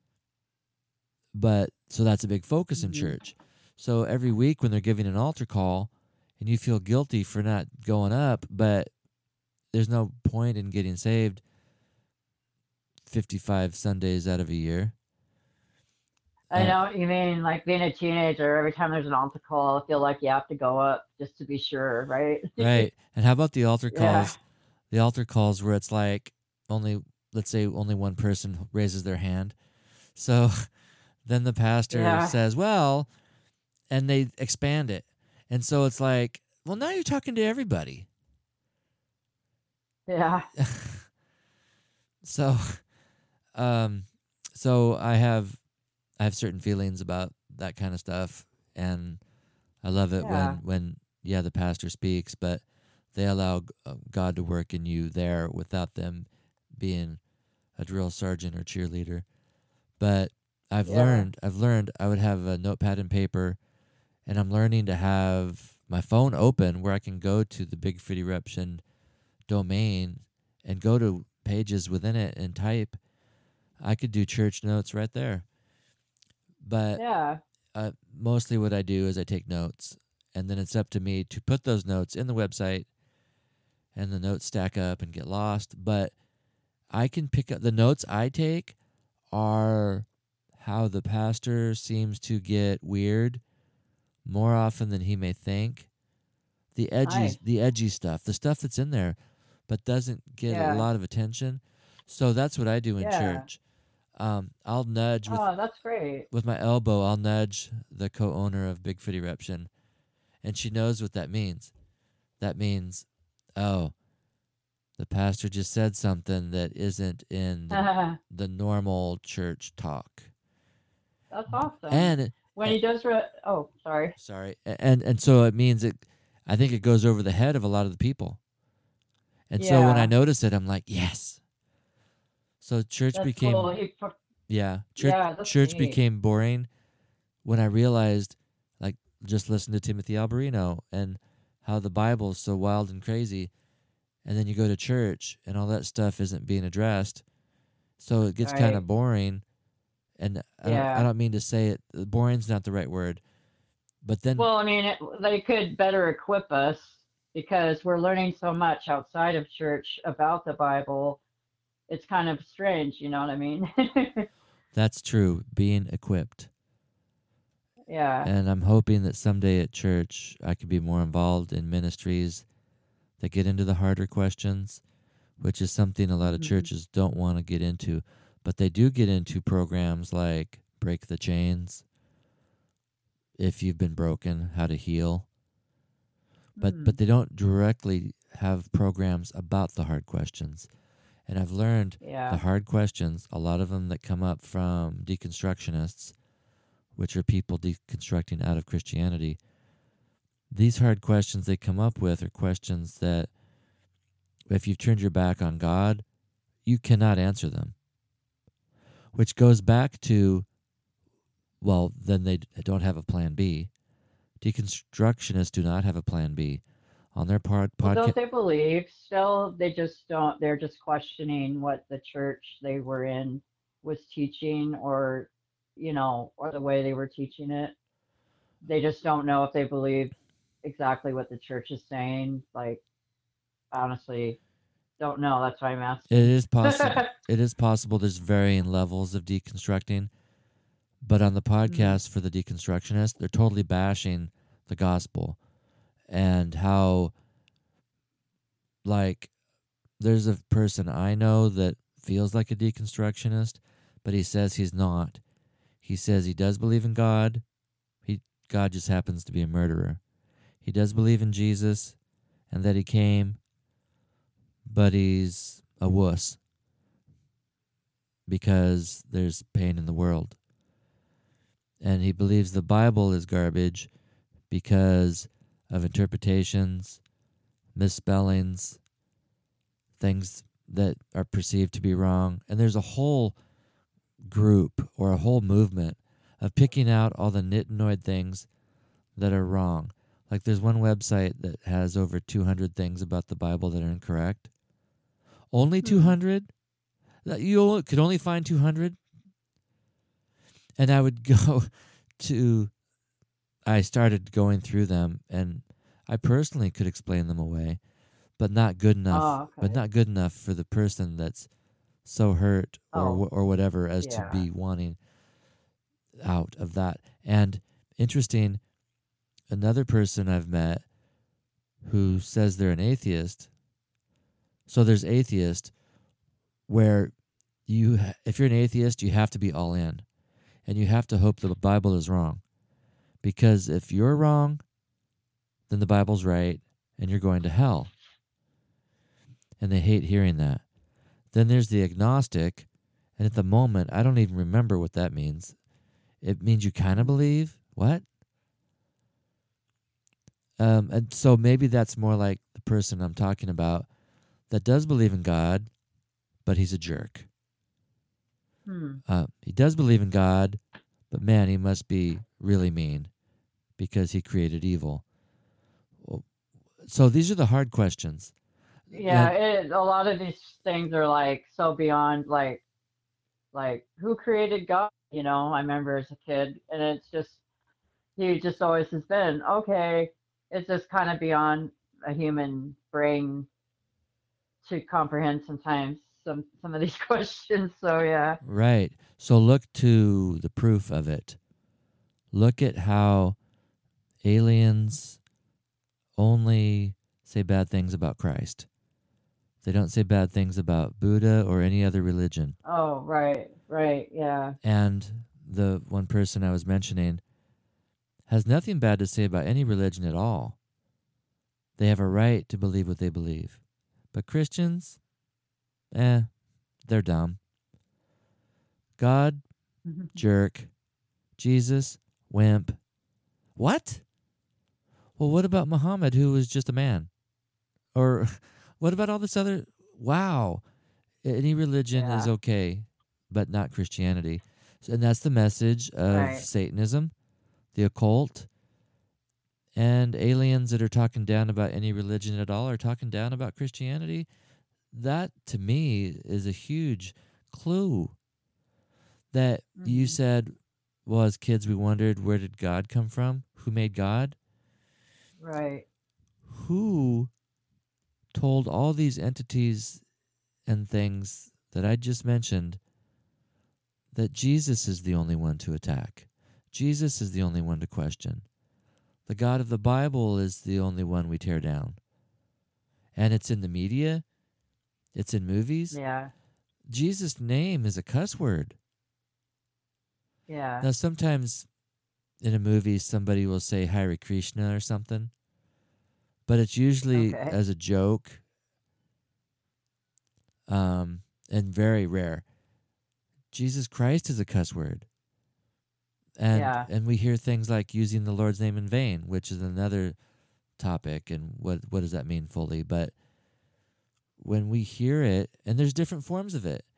But so that's a big focus in church. So every week when they're giving an altar call and you feel guilty for not going up, but there's no point in getting saved 55 Sundays out of a year. I know what you mean, like being a teenager, every time there's an altar call, I feel like you have to go up just to be sure, right? Right. And how about the altar Yeah. calls? The altar calls where it's like let's say only one person raises their hand. So then the pastor says, well, and they expand it. And so it's like, well, now you're talking to everybody. Yeah. So I have certain feelings about that kind of stuff, and I love it when the pastor speaks, but they allow God to work in you there without them being a drill sergeant or cheerleader. But I've learned I would have a notepad and paper, and I'm learning to have my phone open where I can go to the Bigfoot Eruption domain and go to pages within it and type. I could do church notes right there. But mostly what I do is I take notes, and then it's up to me to put those notes in the website, and the notes stack up and get lost. But I can pick up the notes I take are how the pastor seems to get weird more often than he may think. The edgy stuff, the stuff that's in there, but doesn't get a lot of attention. So that's what I do in church. I'll nudge that's great. with my elbow. I'll nudge the co-owner of Bigfoot Eruption, and she knows what that means. That means, oh, the pastor just said something that isn't in the normal church talk. That's awesome. And when he does, sorry. And so it means I think it goes over the head of a lot of the people. And so when I notice it, I'm like, yes. So church became cool. Church became boring when I realized, like, just listen to Timothy Alberino and how the Bible is so wild and crazy, and then you go to church and all that stuff isn't being addressed, so it gets kind of boring. And I don't mean to say it. Boring's not the right word, but then. Well, I mean, they could better equip us because we're learning so much outside of church about the Bible. It's kind of strange, you know what I mean? That's true, being equipped. Yeah. And I'm hoping that someday at church I could be more involved in ministries that get into the harder questions which is something a lot of churches don't want to get into. But they do get into programs like Break the Chains, if you've been broken, how to heal. But they don't directly have programs about the hard questions. And I've learned the hard questions, a lot of them that come up from deconstructionists, which are people deconstructing out of Christianity. These hard questions they come up with are questions that, if you've turned your back on God, you cannot answer them. Which goes back to, well, then they don't have a plan B. Deconstructionists do not have a plan B. On their podcast, don't they believe still? They just don't. They're just questioning what the church they were in was teaching, or or the way they were teaching it. They just don't know if they believe exactly what the church is saying. Like, honestly, don't know. That's why I'm asking. It is possible. It is possible. There's varying levels of deconstructing, but on the podcast for the deconstructionists, they're totally bashing the gospel and how, like, there's a person I know that feels like a deconstructionist, but he says he's not. He says he does believe in God. God just happens to be a murderer. He does believe in Jesus and that he came, but he's a wuss because there's pain in the world. And he believes the Bible is garbage because of interpretations, misspellings, things that are perceived to be wrong. And there's a whole group or a whole movement of picking out all the nitnoid things that are wrong. Like, there's one website that has over 200 things about the Bible that are incorrect. Only 200? You could only find 200? And I would go to... I started going through them, and I personally could explain them away, but not good enough. Oh, okay. But not good enough for the person that's so hurt or whatever as to be wanting out of that. And interesting, another person I've met who says they're an atheist. So there's atheist where if you're an atheist, you have to be all in, and you have to hope the Bible is wrong. Because if you're wrong, then the Bible's right, and you're going to hell. And they hate hearing that. Then there's the agnostic, and at the moment, I don't even remember what that means. It means you kind of believe? What? And so maybe that's more like the person I'm talking about that does believe in God, but he's a jerk. He does believe in God, but man, he must be really mean because he created evil. So these are the hard questions. Yeah, a lot of these things are like so beyond like who created God? I remember as a kid, and it's just he just always has been okay. It's just kind of beyond a human brain to comprehend sometimes some of these questions. So yeah. Right. So look to the proof of it. Look at how aliens only say bad things about Christ. They don't say bad things about Buddha or any other religion. Oh, right, yeah. And the one person I was mentioning has nothing bad to say about any religion at all. They have a right to believe what they believe. But Christians, they're dumb. God, jerk. Jesus, wimp. What? Well, what about Muhammad, who was just a man? Or what about all this other... Wow. Any religion is okay, but not Christianity. And that's the message of Satanism, the occult, and aliens that are talking down about any religion at all are talking down about Christianity. That, to me, is a huge clue that you said, well, as kids, we wondered, where did God come from? Who made God? Right. Who told all these entities and things that I just mentioned that Jesus is the only one to attack? Jesus is the only one to question. The God of the Bible is the only one we tear down. And it's in the media, It's in movies. Yeah. Jesus' name is a cuss word. Yeah. Now, sometimes in a movie, somebody will say Hare Krishna or something, but it's usually Okay. as a joke, and very rare. Jesus Christ is a cuss word. Yeah. And we hear things like using the Lord's name in vain, which is another topic, and what does that mean fully? But when we hear it, and there's different forms of it.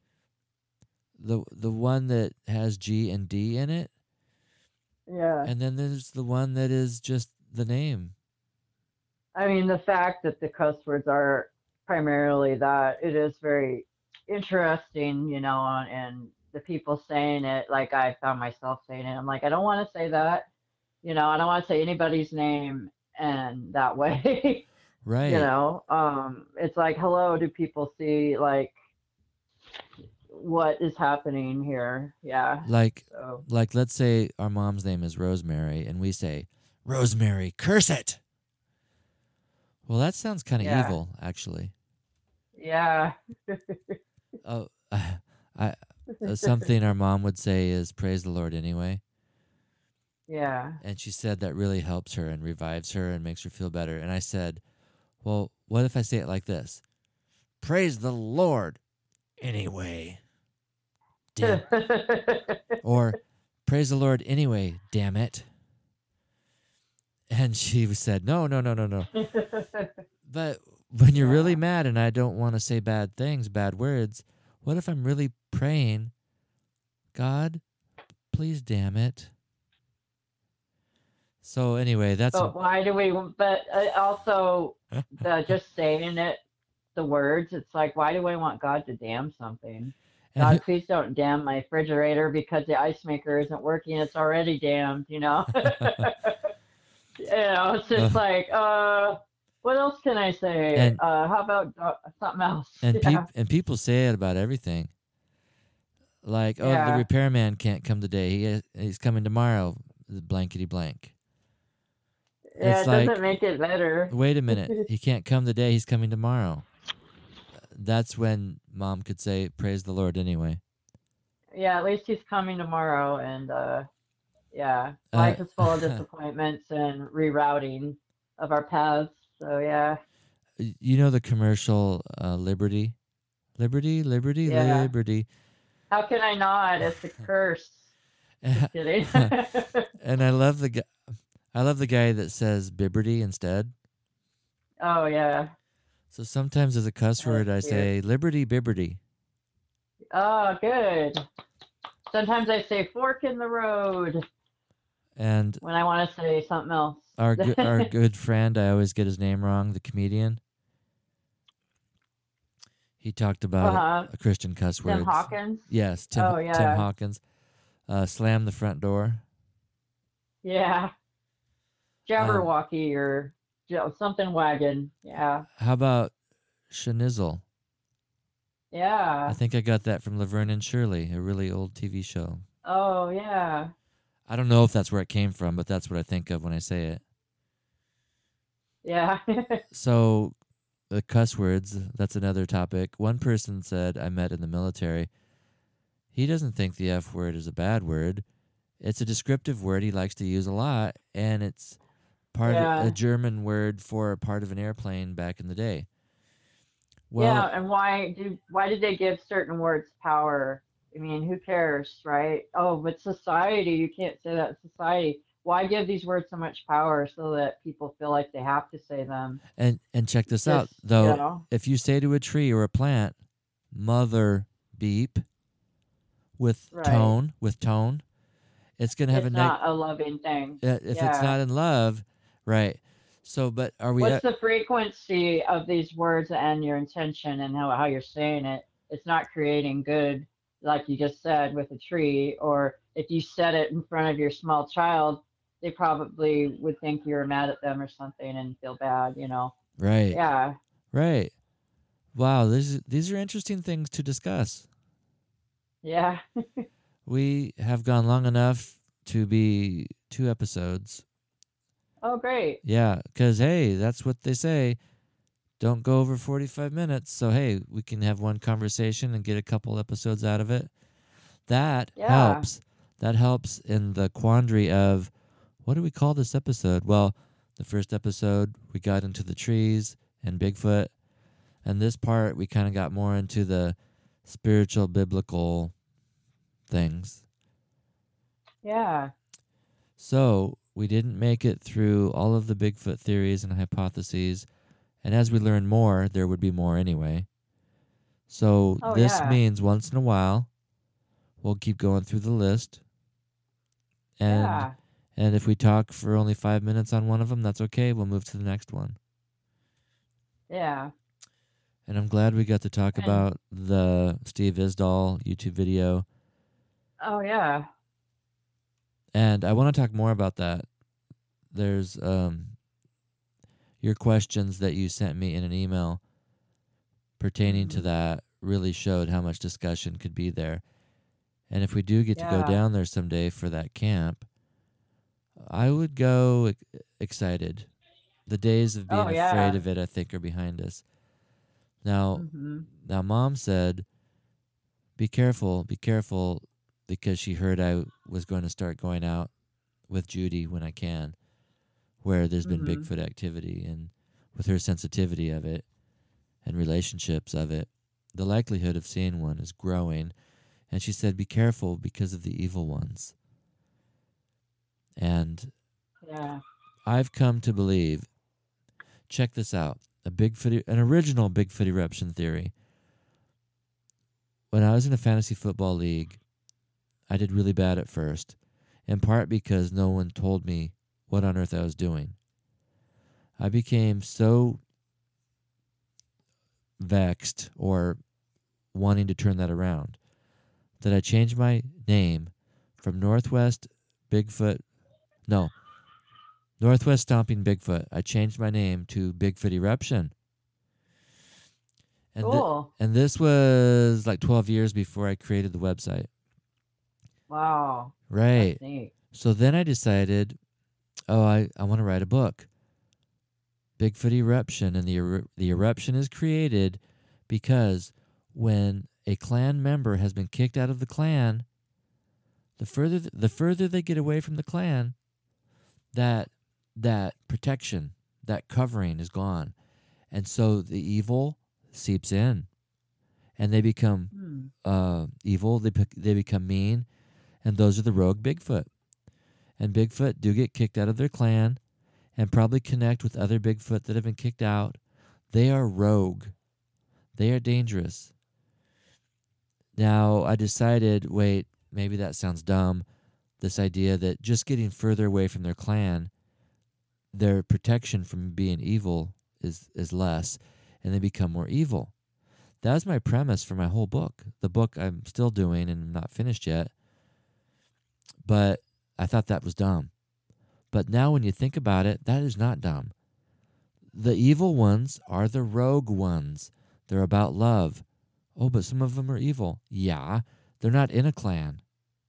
The one that has G and D in it, Yeah. and then there's the one that is just the name. I mean, the fact that the cuss words are primarily that, it is very interesting, you know, and the people saying it, like I found myself saying it. I'm like, I don't want to say that, you know, I don't want to say anybody's name and that way, Right. you know. It's like, hello, do people see like what is happening here? Yeah. Like, So let's say our mom's name is Rosemary, and we say, Rosemary, curse it. Well, that sounds kind of yeah. evil, actually. Yeah. Oh, something our mom would say is praise the Lord anyway. Yeah. And she said that really helps her and revives her and makes her feel better. And I said, well, what if I say it like this? Praise the Lord anyway. Damn. Or praise the Lord anyway, damn it. And she said, no. But when you're really mad and I don't want to say bad things, bad words, what if I'm really praying, God, please damn it? So anyway, that's... But why do we, but also just saying it, the words, it's like, why do we want God to damn something? God, please don't damn my refrigerator because the ice maker isn't working. It's already damned, you know? You know, it's just like, what else can I say? And, how about something else? And people say it about everything. Like, the repairman can't come today. He's coming tomorrow, blankety blank. Yeah, it's it like, doesn't make it better. Wait a minute. He can't come today. He's coming tomorrow. That's when Mom could say, praise the Lord anyway. Yeah, at least he's coming tomorrow. And life is full of disappointments and rerouting of our paths. So, yeah. You know the commercial, Liberty? Liberty. How can I not? It's a curse. Just kidding. And I love the guy that says Bibberty instead. Oh, yeah. So sometimes as a cuss word, I say Liberty Bibberty. Oh, good. Sometimes I say fork in the road. And when I want to say something else. Our good friend, I always get his name wrong, the comedian. He talked about a Christian cuss words. Tim Hawkins? Yes, Tim Hawkins. Slam the front door. Yeah. Jabberwocky or something wagon. Yeah. How about Schnizzle? Yeah. I think I got that from Laverne and Shirley, a really old TV show. Oh, yeah. I don't know if that's where it came from, but that's what I think of when I say it. Yeah. So, the cuss words, that's another topic. One person said I met in the military, he doesn't think the F word is a bad word. It's a descriptive word he likes to use a lot, and it's part of a German word for part of an airplane back in the day. Well, and why did they give certain words power? I mean, who cares, right? Oh, but society, you can't say that society. Why give these words so much power so that people feel like they have to say them? And check this out, though. You know? If you say to a tree or a plant, mother beep, with tone, it's going to have it's not a loving thing. If it's not in love, right. So, but are we... What's the frequency of these words and your intention and how you're saying it? It's not creating good, like you just said, with a tree. Or if you said it in front of your small child, they probably would think you were mad at them or something and feel bad, you know? Right. Yeah. Right. Wow, these are interesting things to discuss. Yeah. We have gone long enough to be 2 episodes. Oh, great. Yeah, because, hey, that's what they say. don't go over 45 minutes. So, hey, we can have one conversation and get a couple episodes out of it. That helps. That helps in the quandary of, what do we call this episode? Well, the first episode, we got into the trees and Bigfoot. And this part, we kind of got more into the spiritual, biblical things. Yeah. So we didn't make it through all of the Bigfoot theories and hypotheses. And as we learn more, there would be more anyway. So this means once in a while, we'll keep going through the list. And if we talk for only 5 minutes on one of them, that's okay. We'll move to the next one. Yeah. And I'm glad we got to talk about the Steve Isdall YouTube video. Oh, yeah. And I want to talk more about that. There's your questions that you sent me in an email pertaining to that really showed how much discussion could be there. And if we do get to go down there someday for that camp, I would go excited. The days of being afraid of it, I think, are behind us. Now, now, Mom said, be careful, because she heard I was going to start going out with Judy when I can, where there's been Bigfoot activity, and with her sensitivity of it and relationships of it, the likelihood of seeing one is growing. And she said, be careful because of the evil ones. And I've come to believe, check this out, an original Bigfoot eruption theory. When I was in a fantasy football league, I did really bad at first, in part because no one told me what on earth I was doing. I became so vexed or wanting to turn that around that I changed my name from Northwest Stomping Bigfoot. I changed my name to Bigfoot Eruption. And cool. And this was like 12 years before I created the website. Wow. Right. That's neat. So then I decided, I want to write a book. Bigfoot Eruption. And the eruption is created because when a clan member has been kicked out of the clan, the further they get away from the clan, that protection, that covering is gone. And so the evil seeps in. And they become evil, they become mean, and those are the rogue Bigfoot. And Bigfoot do get kicked out of their clan and probably connect with other Bigfoot that have been kicked out. They are rogue. They are dangerous. Now, I decided, wait, maybe that sounds dumb, this idea that just getting further away from their clan, their protection from being evil is less, and they become more evil. That was my premise for my whole book. The book I'm still doing and not finished yet. But I thought that was dumb. But now when you think about it, that is not dumb. The evil ones are the rogue ones. They're about love. Oh, but some of them are evil. Yeah, they're not in a clan.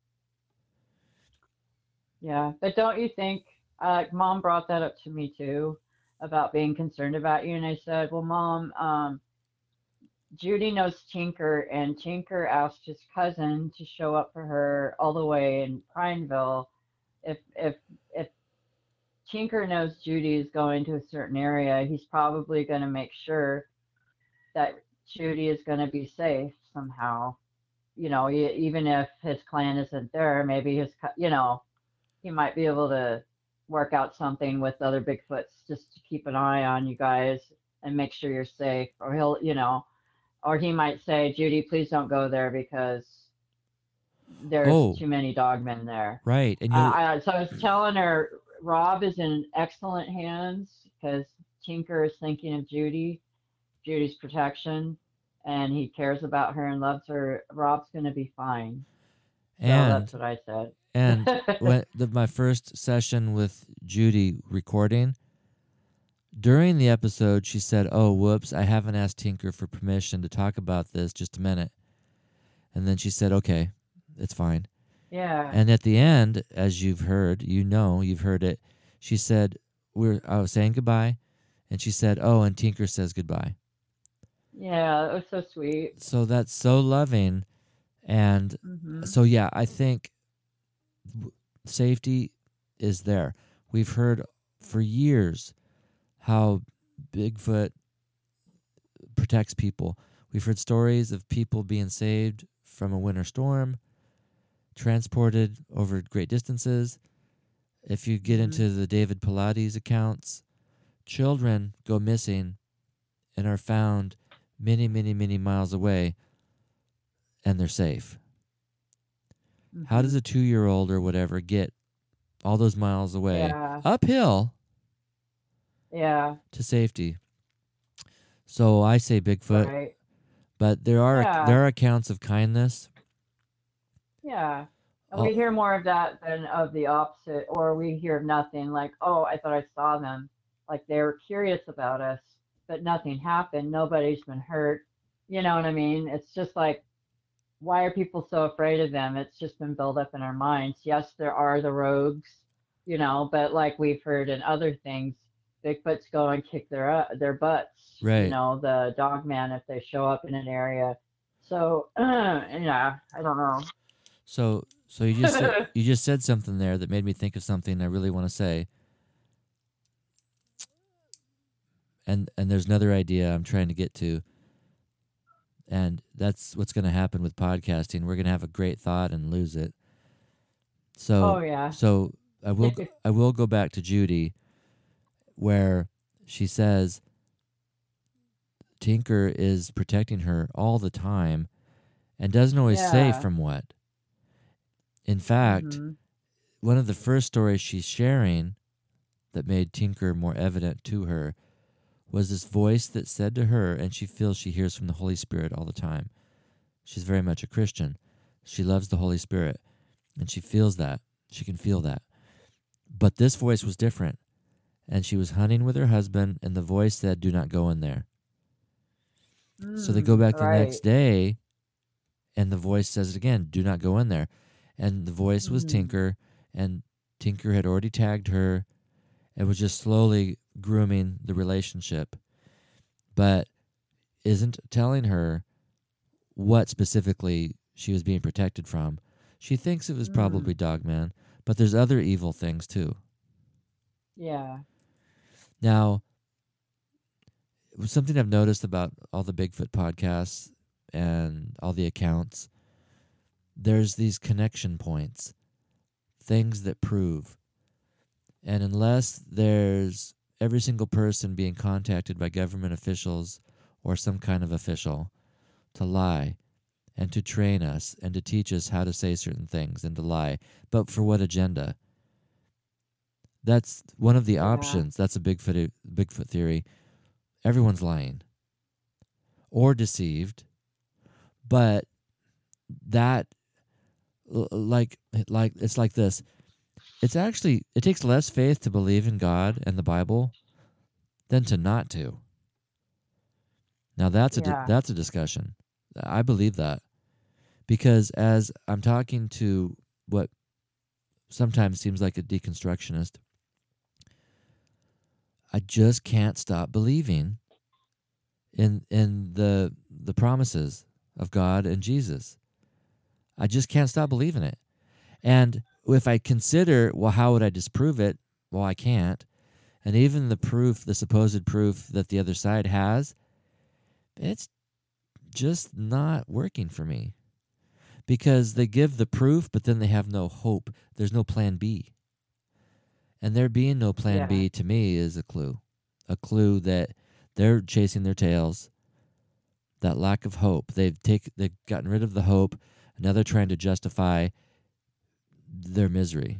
Yeah, but don't you think, Mom brought that up to me too, about being concerned about you. And I said, well, Mom, Judy knows Tinker, and Tinker asked his cousin to show up for her all the way in Prineville. If Tinker knows Judy is going to a certain area, he's probably going to make sure that Judy is going to be safe somehow. You know, even if his clan isn't there, maybe he might be able to work out something with other Bigfoots just to keep an eye on you guys and make sure you're safe. Or or he might say, Judy, please don't go there because there's too many dogmen there. Right. And so I was telling her, Rob is in excellent hands because Tinker is thinking of Judy's protection, and he cares about her and loves her. Rob's going to be fine. So that's what I said. And when my first session with Judy recording, during the episode, she said, oh, whoops, I haven't asked Tinker for permission to talk about this. Just a minute. And then she said, okay, it's fine. Yeah. And at the end, as you've heard, you've heard it, she said, I was saying goodbye, And she said, "Oh, and Tinker says goodbye." Yeah, it was so sweet. So that's so loving. And Hmm. so, yeah, I think safety is there. We've heard for years how Bigfoot protects people. We've heard stories of people being saved from a winter storm, transported over great distances. If you get into the David Pilates accounts, children go missing and are found many, many, many miles away, and they're safe. How does a 2-year-old or whatever get all those miles away, uphill, to safety? So I say Bigfoot, Right. but there are accounts of kindness. Yeah. And we hear more of that than of the opposite, or we hear nothing, like, oh, I thought I saw them. Like they were curious about us, but nothing happened. Nobody's been hurt. You know what I mean? It's just like, why are people so afraid of them? It's just been built up in our minds. Yes, there are the rogues, but like we've heard in other things, Bigfoots go and kick their butts. Right. The dog man if they show up in an area. So yeah, I don't know. So you just said something there that made me think of something I really want to say. And there's another idea I'm trying to get to. And that's what's going to happen with podcasting. We're going to have a great thought and lose it. So So I will go back to Judy, where she says Tinker is protecting her all the time and doesn't always say from what. In fact, one of the first stories she's sharing that made Tinker more evident to her was this voice that said to her, and she feels she hears from the Holy Spirit all the time. She's very much a Christian. She loves the Holy Spirit, and she feels that. She can feel that. But this voice was different, and she was hunting with her husband, and the voice said, "Do not go in there." So they go back the next day, and the voice says it again, "Do not go in there." And the voice was Tinker, and Tinker had already tagged her and was just slowly grooming the relationship, but isn't telling her what specifically she was being protected from. She thinks it was probably Dogman, but there's other evil things too. Yeah. Now, something I've noticed about all the Bigfoot podcasts and all the accounts, there's these connection points, things that prove. And unless there's every single person being contacted by government officials or some kind of official to lie and to train us and to teach us how to say certain things and to lie, but for what agenda? That's one of the options. That's a Bigfoot theory. Everyone's lying or deceived, but that like it's like this. It takes less faith to believe in God and the Bible than to not to. Now that's a discussion. I believe that because as I'm talking to what sometimes seems like a deconstructionist, I just can't stop believing in the promises of God and Jesus. I just can't stop believing it. And if I consider, well, how would I disprove it? Well, I can't. And even the supposed proof that the other side has, it's just not working for me. Because they give the proof, but then they have no hope. There's no plan B. And there being no plan B to me is a clue. A clue that they're chasing their tails. That lack of hope. They've gotten rid of the hope. And now they're trying to justify their misery.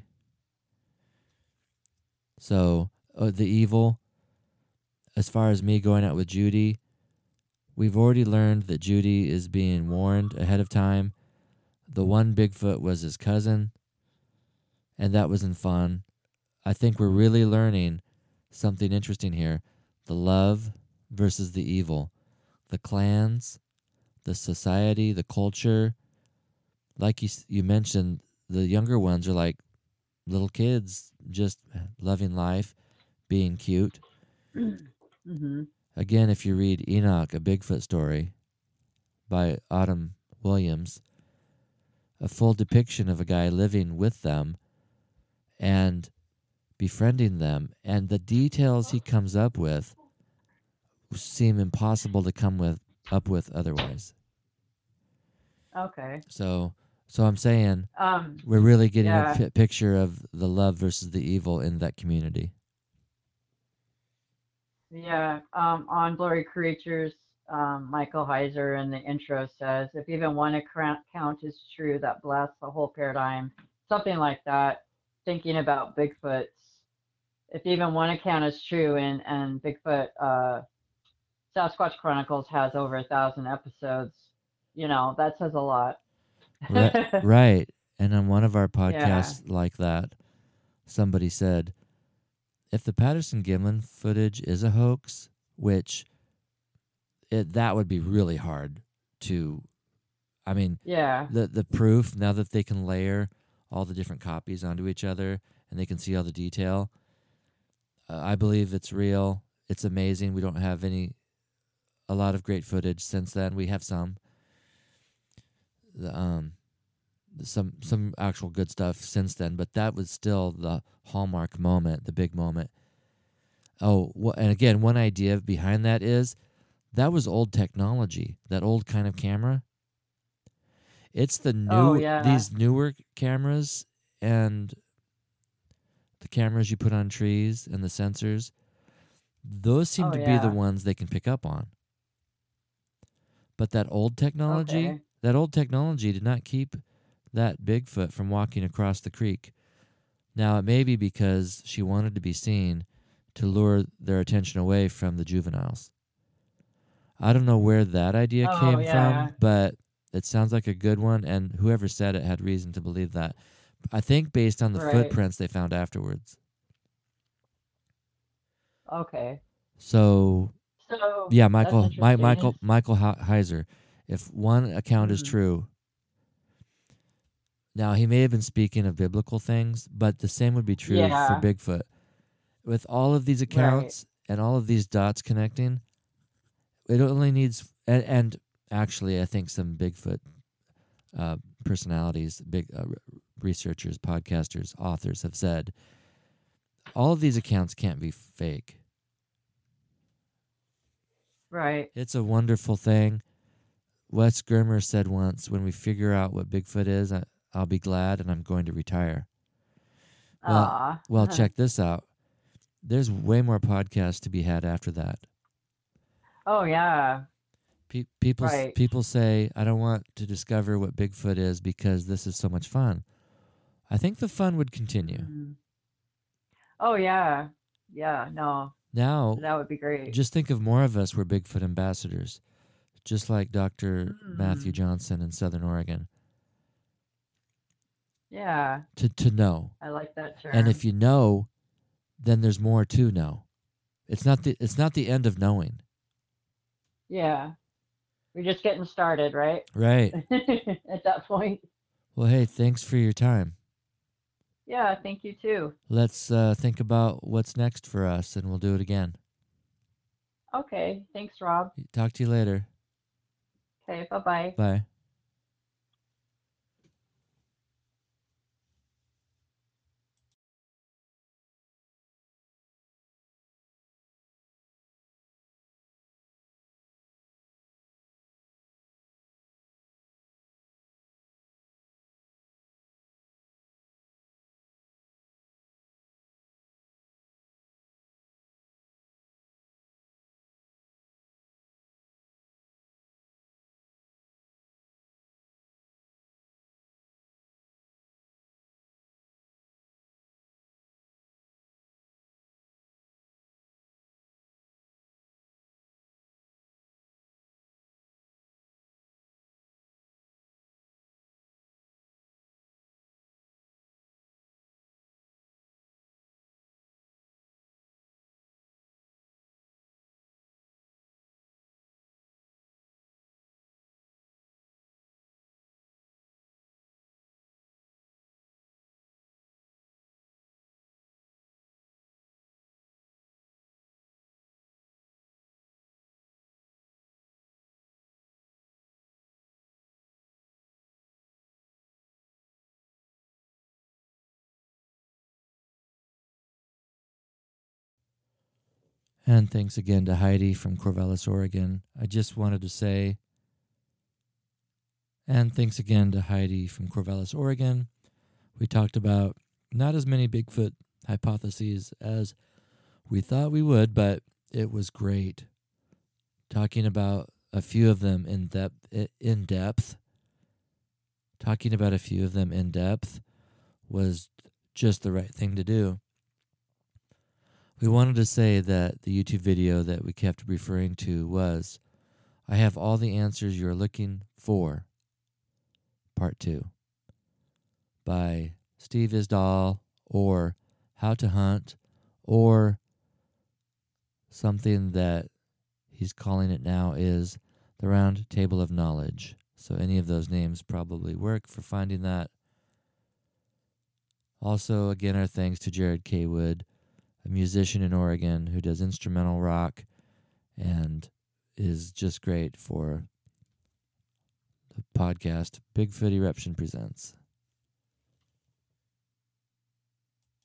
So the evil, as far as me going out with Judy, we've already learned that Judy is being warned ahead of time. The one Bigfoot was his cousin, and that wasn't fun. I think we're really learning something interesting here. The love versus the evil. The clans, the society, the culture. Like you mentioned, the younger ones are like little kids just loving life, being cute. Mhm. Again, if you read Enoch, A Bigfoot Story by Autumn Williams, a full depiction of a guy living with them and befriending them, and the details he comes up with seem impossible to up with otherwise. Okay. So I'm saying Um. we're really getting a Yeah. picture of the love versus the evil in that community. Yeah. On Blurry Creatures, Michael Heiser in the intro says, if even one account is true, that blasts the whole paradigm. Something like that. Thinking about Bigfoots. If even one account is true, and Bigfoot, Sasquatch Chronicles has over 1,000 episodes, that says a lot. Right, right. And on one of our Yeah. podcasts like that, somebody said, if the Patterson Gimlin footage is a hoax, which that would be really hard to, I mean, Yeah. the proof, now that they can layer all the different copies onto each other and they can see all the detail, I believe it's real. It's amazing. We don't have a lot of great footage since then. We have some, some actual good stuff since then, but that was still the hallmark moment, the big moment. Oh, and again, one idea behind that is that was old technology, that old kind of camera. It's Oh, yeah. these newer cameras and the cameras you put on trees and the sensors, those seem Oh, to be the yeah. ones they can pick up on. But Okay. that old technology did not keep that Bigfoot from walking across the creek. Now, it may be because she wanted to be seen to lure their attention away from the juveniles. I don't know where that idea Oh, came yeah. from, but it sounds like a good one, and whoever said it had reason to believe that. I think based on the Right. footprints they found afterwards. Okay. So, So yeah, that's interesting. Michael Heiser. If one account is Mm, true, now he may have been speaking of biblical things, but the same would be true for yeah. Bigfoot. With all of these Right. accounts and all of these dots connecting, it only needs and actually, I think some Bigfoot personalities, big researchers, podcasters, authors have said all of these accounts can't be fake. Right. It's a wonderful thing. Wes Grimmer said once, when we figure out what Bigfoot is, I'll be glad and I'm going to retire. Well, Ah. check this out. There's way more podcasts to be had after that. Oh, yeah. Right. People say, I don't want to discover what Bigfoot is because this is so much fun. I think the fun would continue. Mm. Oh, yeah. Yeah. No, Now, that would be great. just think of more of us were Bigfoot ambassadors, just like Dr. Matthew Mm. Johnson in Southern Oregon. Yeah. To know. I like that And if term. you know, then there's more to know. It's not the end of knowing. Yeah. We're just getting started, right? Right. At that point. Well, hey, thanks for your time. Yeah. Thank you too. Let's think about what's next for us, and we'll do it again. Okay. Thanks, Rob. Talk to you later. Okay. Bye bye. Bye. And thanks again to Heidi from Corvallis, Oregon. I just wanted to say, and thanks again to Heidi from Corvallis, Oregon. We talked about not as many Bigfoot hypotheses as we thought we would, but it was great talking about a few of them in depth. Talking about a few of them in depth was just the right thing to do. We wanted to say that the YouTube video that we kept referring to was I Have All the Answers You're Looking For, Part 2, by Steve Isdall, or How to Hunt, or something that he's calling it now is the Round Table of Knowledge. So any of those names probably work for finding that. Also, again, our thanks to Jared K. Wood, a musician in Oregon who does instrumental rock and is just great for the podcast Bigfoot Eruption Presents.